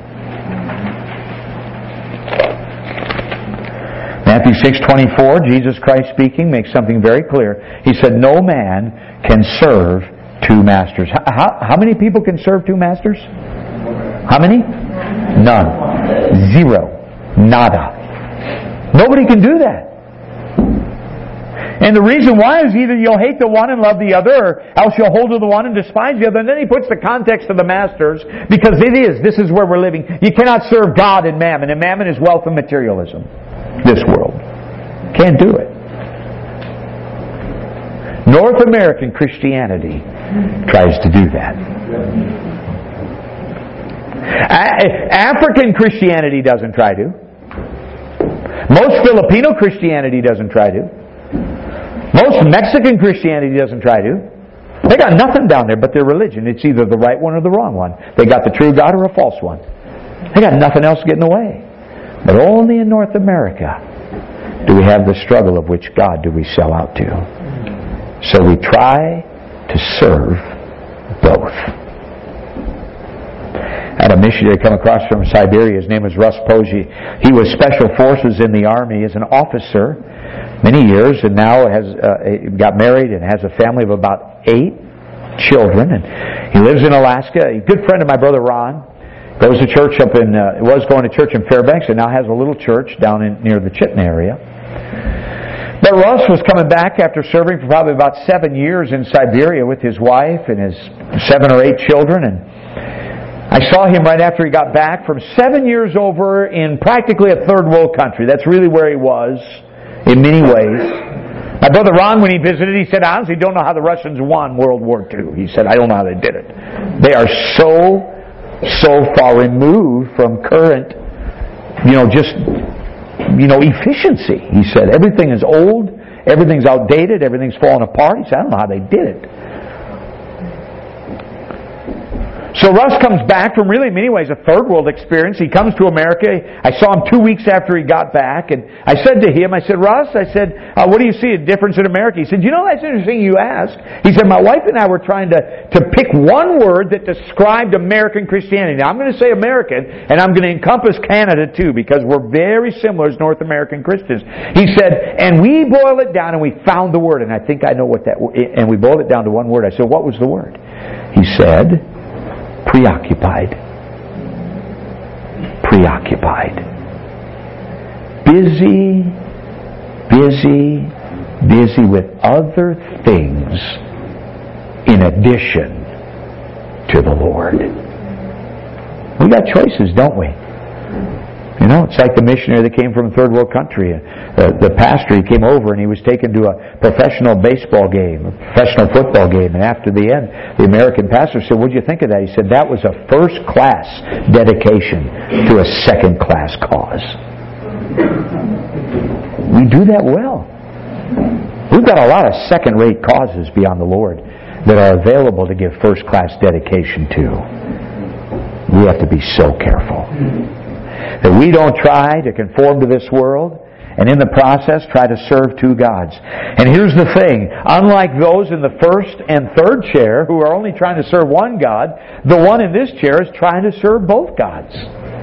Matthew six twenty-four, Jesus Christ speaking, makes something very clear. He said, no man can serve two masters. How, how many people can serve two masters? How many? None. Zero. Nada. Nobody can do that. And the reason why is either you'll hate the one and love the other, or else you'll hold to the one and despise the other. And then he puts the context of the masters, because it is, this is where we're living. You cannot serve God and mammon, and mammon is wealth and materialism. This world. Can't do it. North American Christianity tries to do that. African Christianity doesn't try to. Most Filipino Christianity doesn't try to. Most Mexican Christianity doesn't try to. They got nothing down there but their religion. It's either the right one or the wrong one. They got the true God or a false one. They got nothing else getting away. But only in North America do we have the struggle of which God do we sell out to. So we try to serve both. I had a missionary come across from Siberia. His name was Russ Posey. He was Special Forces in the Army as an officer many years, and now has uh, got married and has a family of about eight children. And he lives in Alaska. A good friend of my brother Ron. Goes to church up in, uh, was going to church in Fairbanks, and now has a little church down in near the Chittenden area. But Russ was coming back after serving for probably about seven years in Siberia with his wife and his seven or eight children. And I saw him right after he got back from seven years over in practically a third world country. That's really where he was in many ways. My brother Ron, when he visited, he said, I honestly don't know how the Russians won World War Two. He said, I don't know how they did it. They are so, so far removed from current, you know, just... you know, efficiency. He said, everything is old, everything's outdated, everything's falling apart. He said, I don't know how they did it. So Russ comes back from really, in many ways, a third world experience. He comes to America. I saw him two weeks after he got back, and I said to him, I said, Russ, I said, uh, what do you see a difference in America? He said, you know, that's interesting you ask. He said, my wife and I were trying to, to pick one word that described American Christianity. Now, I'm going to say American, and I'm going to encompass Canada too, because we're very similar as North American Christians. He said, and we boiled it down and we found the word, and I think I know what that, and we boiled it down to one word. I said, what was the word? He said, preoccupied. Preoccupied. Busy, busy, busy with other things in addition to the Lord. We got choices, don't we? You know, it's like the missionary that came from a third world country. Uh, the pastor, he came over and he was taken to a professional baseball game, a professional football game. And after the end, the American pastor said, what did you think of that? He said, that was a first class dedication to a second class cause. We do that well. We've got a lot of second rate causes beyond the Lord that are available to give first class dedication to. We have to be so careful that we don't try to conform to this world and in the process try to serve two gods. And here's the thing. Unlike those in the first and third chair who are only trying to serve one God, the one in this chair is trying to serve both gods.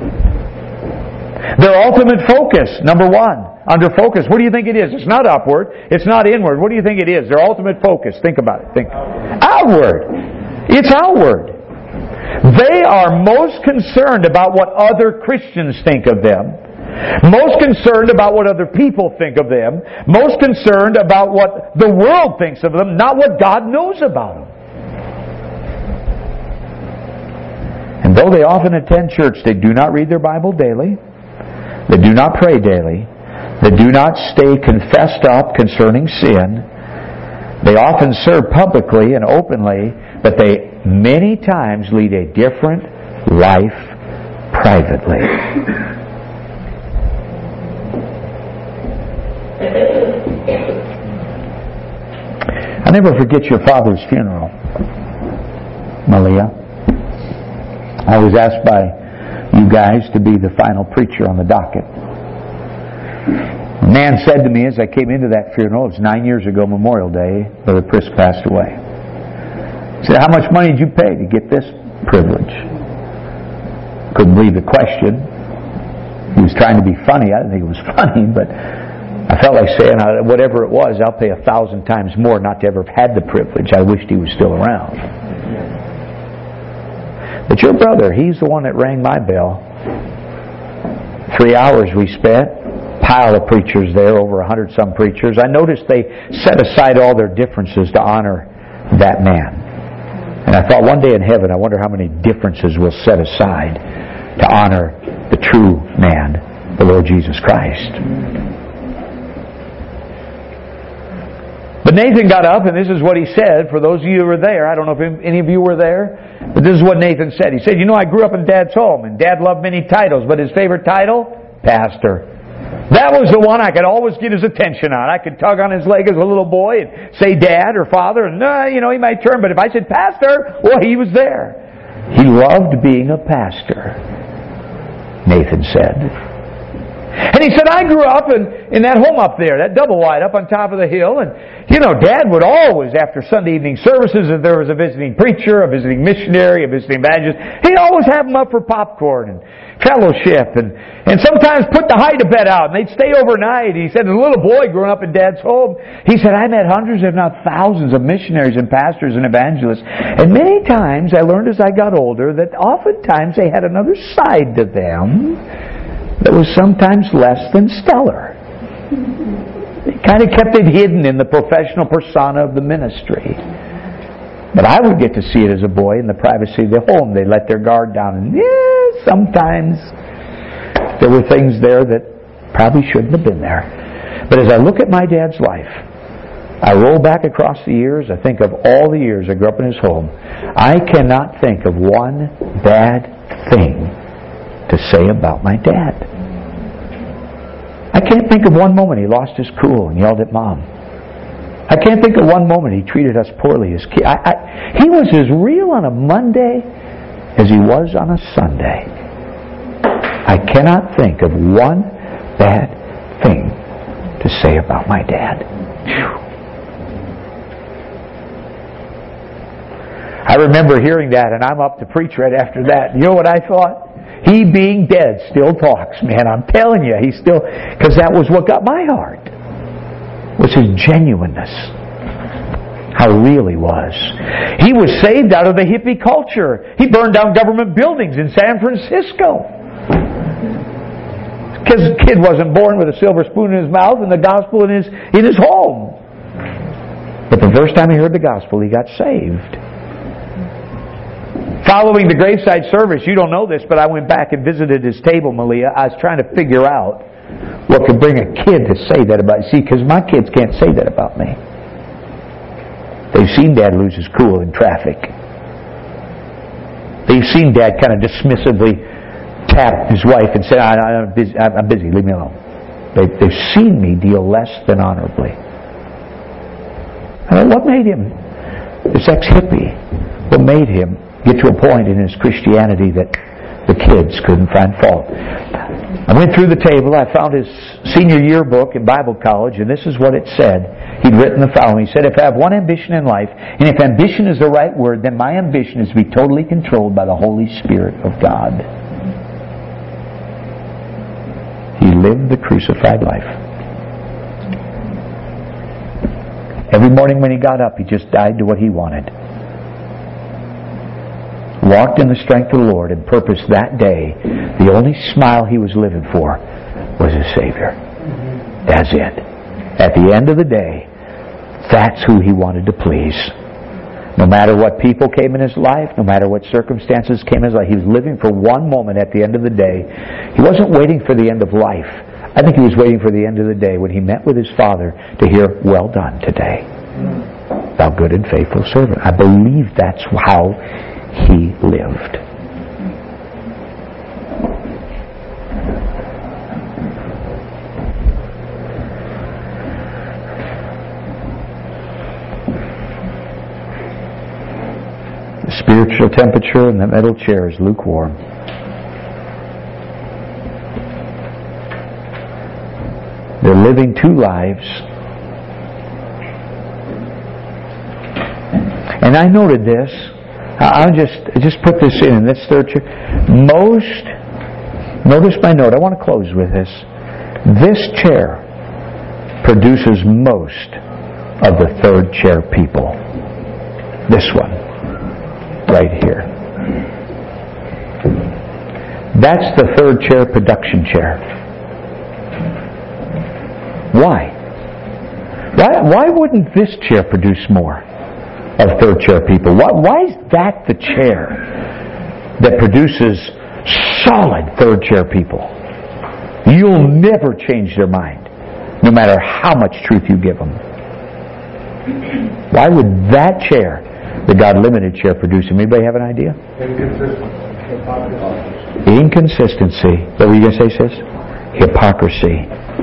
Their ultimate focus, number one, under focus, what do you think it is? It's not upward. It's not inward. What do you think it is? Their ultimate focus. Think about it. Think. Outward. It's outward. They are most concerned about what other Christians think of them. Most concerned about what other people think of them. Most concerned about what the world thinks of them, not what God knows about them. And though they often attend church, they do not read their Bible daily. They do not pray daily. They do not stay confessed up concerning sin. They often serve publicly and openly, but they many times lead a different life privately. I'll never forget your father's funeral, Malia. I was asked by you guys to be the final preacher on the docket. A man said to me as I came into that funeral, it was nine years ago, Memorial Day, Brother Prisk passed away. He said, how much money did you pay to get this privilege? Couldn't believe the question. He was trying to be funny. I didn't think it was funny, but I felt like saying, whatever it was, I'll pay a thousand times more not to ever have had the privilege. I wished he was still around. But your brother, he's the one that rang my bell. Three hours we spent pile of preachers there, over a hundred some preachers. I noticed they set aside all their differences to honor that man. And I thought, one day in heaven, I wonder how many differences we'll set aside to honor the true man, the Lord Jesus Christ. But Nathan got up, and this is what he said. For those of you who were there, I don't know if any of you were there, but this is what Nathan said. He said, you know, I grew up in Dad's home, and Dad loved many titles, but his favorite title? Pastor. That was the one I could always get his attention on. I could tug on his leg as a little boy and say Dad or Father, and uh, you know, he might turn, but if I said Pastor, well, he was there. He loved being a pastor, Nathan said. And he said, I grew up in, in that home up there, that double wide up on top of the hill. And, you know, Dad would always, after Sunday evening services, if there was a visiting preacher, a visiting missionary, a visiting evangelist, he'd always have them up for popcorn and fellowship. And, and sometimes put the hide-a-bed out, and they'd stay overnight. He said, as a little boy growing up in Dad's home, he said, I met hundreds, if not thousands, of missionaries and pastors and evangelists. And many times I learned as I got older that oftentimes they had another side to them that was sometimes less than stellar. They kind of kept it hidden in the professional persona of the ministry. But I would get to see it as a boy in the privacy of the home. They let their guard down. And yeah, sometimes there were things there that probably shouldn't have been there. But as I look at my dad's life, I roll back across the years, I think of all the years I grew up in his home, I cannot think of one bad thing to say about my dad. I can't think of one moment he lost his cool and yelled at Mom. I can't think of one moment he treated us poorly as kids. I, I, he was as real on a Monday as he was on a Sunday. I cannot think of one bad thing to say about my dad. Whew. I remember hearing that, and I'm up to preach right after that. You know what I thought? He being dead still talks, man. I'm telling you, he still, because that was what got my heart. Was his genuineness. How real he was. He was saved out of the hippie culture. He burned down government buildings in San Francisco. Because the kid wasn't born with a silver spoon in his mouth and the gospel in his, in his home. But the first time he heard the gospel, he got saved. Following the graveside service, you don't know this, but I went back and visited his table, Malia. I was trying to figure out what could bring a kid to say that about you. See, because my kids can't say that about me. They've seen Dad lose his cool in traffic. They've seen Dad kind of dismissively tap his wife and say, I'm busy, I'm busy leave me alone. They've, they've seen me deal less than honorably. I mean, what made him, this ex-hippie, what made him get to a point in his Christianity that the kids couldn't find fault? I went through the table. I found his senior yearbook in Bible college, and this is what it said. He'd written the following. He said, if I have one ambition in life, and if ambition is the right word, then my ambition is to be totally controlled by the Holy Spirit of God. He lived the crucified life. Every morning when he got up, he just died to what he wanted. Walked in the strength of the Lord and purposed that day, the only smile he was living for was his Savior. That's it. At the end of the day, that's who he wanted to please. No matter what people came in his life, no matter what circumstances came in his life, he was living for one moment at the end of the day. He wasn't waiting for the end of life. I think he was waiting for the end of the day when he met with his Father to hear, well done today, thou good and faithful servant. I believe that's how he lived. The spiritual temperature in the middle chair is lukewarm. They're living two lives. And I noted this. I'll just just put this in, in this third chair. Most, notice my note, I want to close with this. This chair produces most of the third chair people. This one, right here. That's the third chair production chair. Why? Why, why wouldn't this chair produce more of third chair people? Why, why is that the chair that produces solid third chair people? You'll never change their mind, no matter how much truth you give them. Why would that chair, the God-limited chair, produce them? Anybody have an idea? Inconsistency. Inconsistency. What were you going to say, sis? Hypocrisy.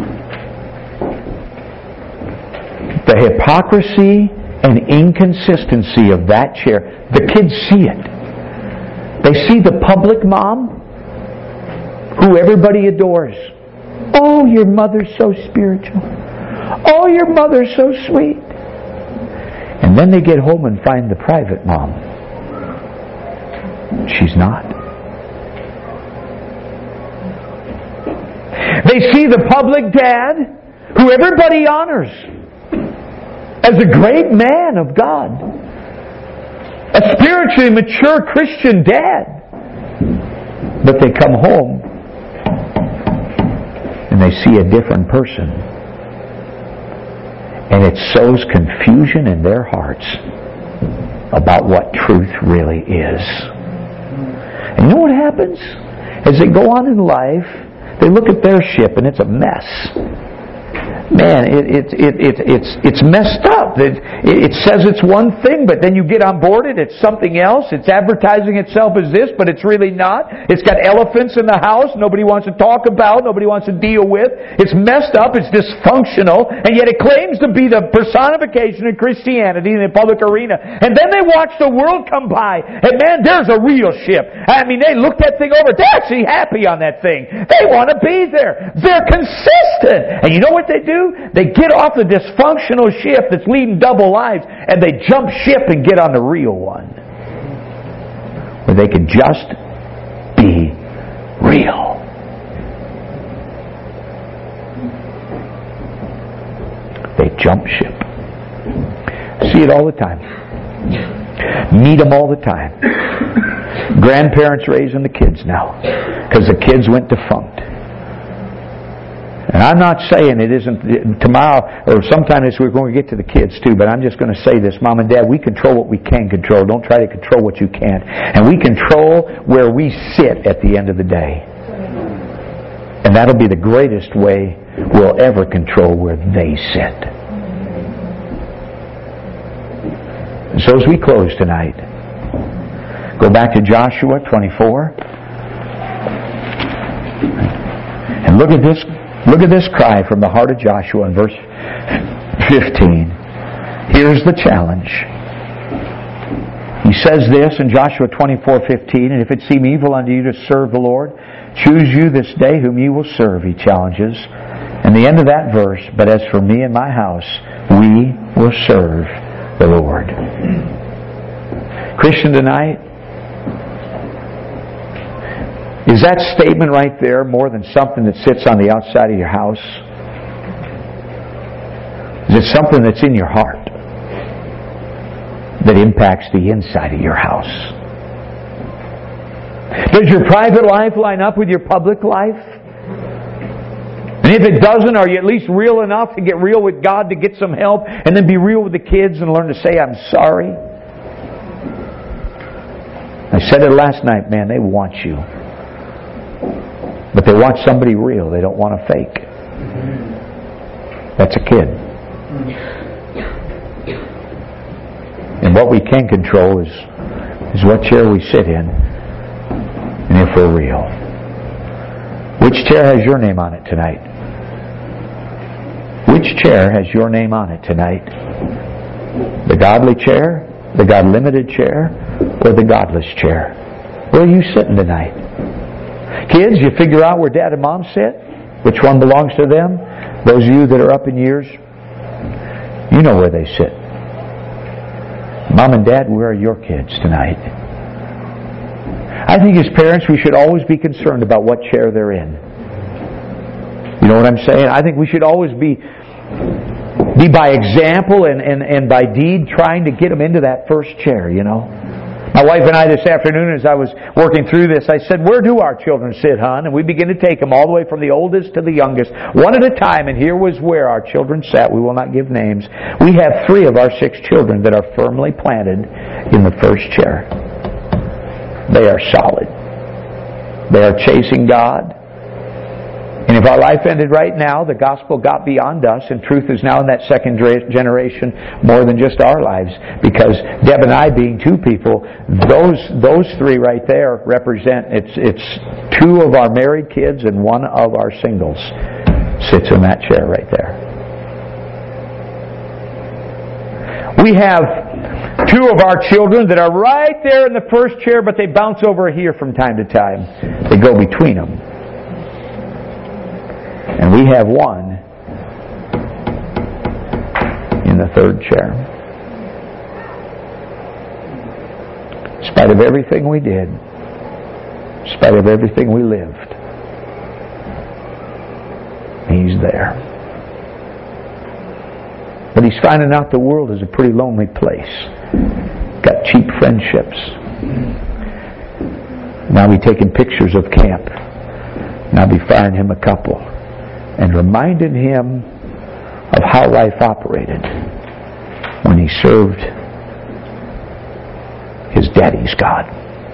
The hypocrisy and inconsistency of that chair. The kids see it. They see the public mom who everybody adores. Oh, your mother's so spiritual. Oh, your mother's so sweet. And then they get home and find the private mom. She's not. They see the public dad who everybody honors as a great man of God. A spiritually mature Christian dad. But they come home and they see a different person. And it sows confusion in their hearts about what truth really is. And you know what happens? As they go on in life, they look at their ship and it's a mess. Man, it, it, it, it, it's it's messed up. It, it says it's one thing, but then you get on board it, it's something else. It's advertising itself as this, but it's really not. It's got elephants in the house nobody wants to talk about, nobody wants to deal with. It's messed up, it's dysfunctional, and yet it claims to be the personification of Christianity in the public arena. And then they watch the world come by, and man, there's a real ship. I mean, they look that thing over. They're actually happy on that thing. They want to be there. They're consistent. And you know what they do? They get off the dysfunctional ship that's leading double lives, and they jump ship and get on the real one, where they can just be real. They jump ship. See it all the time. Meet them all the time. Grandparents raising the kids now because the kids went defunct. And I'm not saying it isn't tomorrow or sometime this week we're going to get to the kids too, but I'm just going to say this. Mom and Dad, we control what we can control. Don't try to control what you can't. And we control where we sit at the end of the day. And that'll be the greatest way we'll ever control where they sit. And so as we close tonight, go back to Joshua twenty-four. And look at this. Look at this cry from the heart of Joshua in verse fifteen. Here's the challenge. He says this in Joshua twenty-four fifteen, and if it seem evil unto you to serve the Lord, choose you this day whom you will serve, he challenges. And the end of that verse, but as for me and my house, we will serve the Lord. Christian, tonight, is that statement right there more than something that sits on the outside of your house? Is it something that's in your heart that impacts the inside of your house? Does your private life line up with your public life? And if it doesn't, are you at least real enough to get real with God to get some help and then be real with the kids and learn to say, I'm sorry? I said it last night, man, they want you. But they want somebody real. They don't want a fake. That's a kid. And what we can control is, is what chair we sit in and if we're real. Which chair has your name on it tonight? Which chair has your name on it tonight? The godly chair, the God-limited chair, or the godless chair? Where are you sitting tonight? Kids, you figure out where Dad and Mom sit? Which one belongs to them? Those of you that are up in years, you know where they sit. Mom and Dad, where are your kids tonight? I think as parents we should always be concerned about what chair they're in. You know what I'm saying? I think we should always be be by example and, and, and by deed trying to get them into that first chair, you know. My wife and I this afternoon, as I was working through this, I said, where do our children sit, hon? And we began to take them all the way from the oldest to the youngest, one at a time, and here was where our children sat. We will not give names. We have three of our six children that are firmly planted in the first chair. They are solid. They are chasing God. And if our life ended right now, the gospel got beyond us, and truth is now in that second generation more than just our lives. Because Deb and I, being two people, those those three right there represent, it's it's two of our married kids and one of our singles sits in that chair right there. We have two of our children that are right there in the first chair, but they bounce over here from time to time. They go between them. And we have one in the third chair. In spite of everything we did, in spite of everything we lived, He's there. But He's finding out the world is a pretty lonely place. Got cheap friendships. Now He's taking pictures of camp. Now He's firing him a couple. And reminding him of how life operated when he served his daddy's God.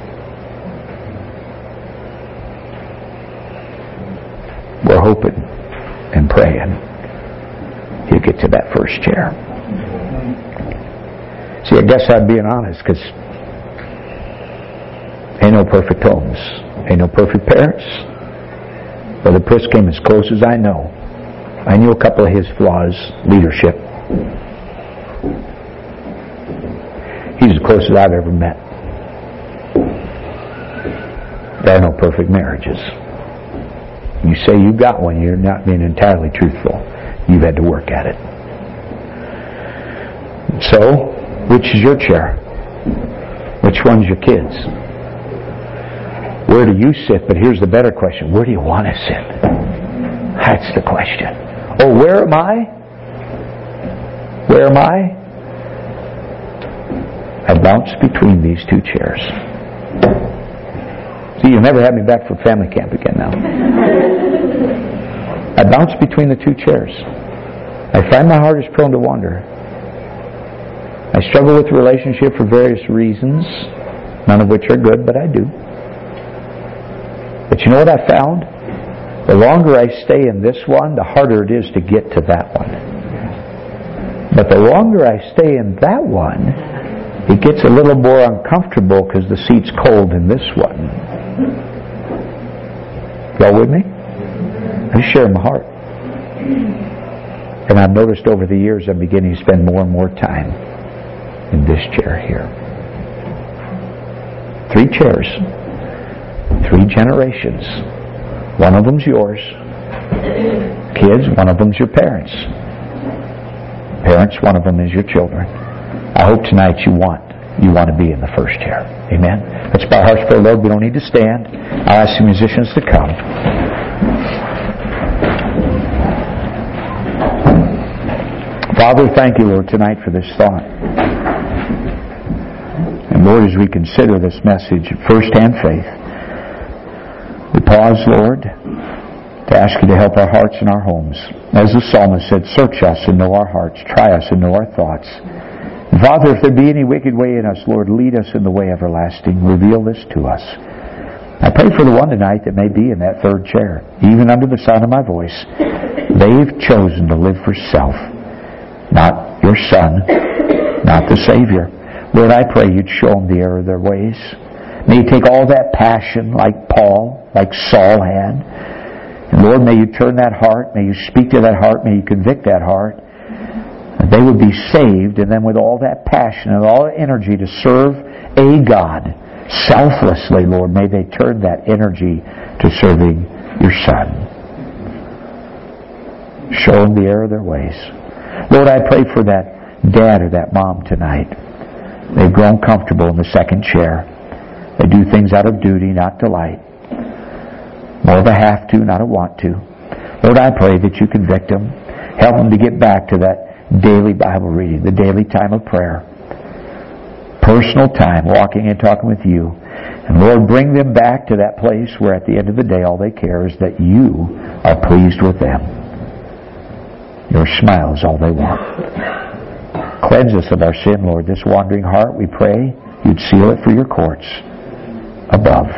We're hoping and praying he'll get to that first chair. See, I guess I'm being honest, because ain't no perfect homes, ain't no perfect parents. Brother Priss came as close as I know. I knew a couple of his flaws, leadership. He's as close as I've ever met. There are no perfect marriages. You say you got one, you're not being entirely truthful. You've had to work at it. So, which is your chair? Which one's your kids? Where do you sit? But here's the better question. Where do you want to sit? That's the question. Oh, where am I? Where am I? I bounce between these two chairs. See, you'll never have me back for family camp again now. I bounce between the two chairs. I find my heart is prone to wander. I struggle with the relationship for various reasons, none of which are good, but I do. But you know what I found? The longer I stay in this one, the harder it is to get to that one. But the longer I stay in that one, it gets a little more uncomfortable because the seat's cold in this one. Y'all with me? I'm sharing my heart. And I've noticed over the years I'm beginning to spend more and more time in this chair here. Three chairs. Three generations. One of them's yours. Kids, one of them's your parents. Parents, one of them is your children. I hope tonight you want you want to be in the first chair. Amen. Let's bow our hearts for the Lord. We don't need to stand. I'll ask the musicians to come. Father, thank you, Lord, tonight for this thought. And Lord, as we consider this message of first-hand faith, we pause, Lord, to ask you to help our hearts and our homes. As the psalmist said, search us and know our hearts. Try us and know our thoughts. And Father, if there be any wicked way in us, Lord, lead us in the way everlasting. Reveal this to us. I pray for the one tonight that may be in that third chair. Even under the sound of my voice, they've chosen to live for self. Not your Son, not the Savior. Lord, I pray you'd show them the error of their ways. May you take all that passion like Paul, like Saul had. And Lord, may you turn that heart. May you speak to that heart. May you convict that heart. And they would be saved. And then with all that passion and all that energy to serve a God selflessly, Lord, may they turn that energy to serving your Son. Show them the error of their ways. Lord, I pray for that dad or that mom tonight. They've grown comfortable in the second chair. They do things out of duty, not delight. More of a have to, not a want to. Lord, I pray that you convict them. Help them to get back to that daily Bible reading, the daily time of prayer. personal time walking and talking with you. And Lord, bring them back to that place where at the end of the day all they care is that you are pleased with them. Your smile is all they want. Cleanse us of our sin, Lord. This wandering heart, we pray you'd seal it for your courts above.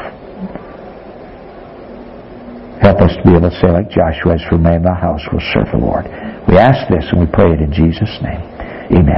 Help us to be able to say like Joshua, as for me and my house will serve the Lord. We ask this and we pray it in Jesus' name. Amen.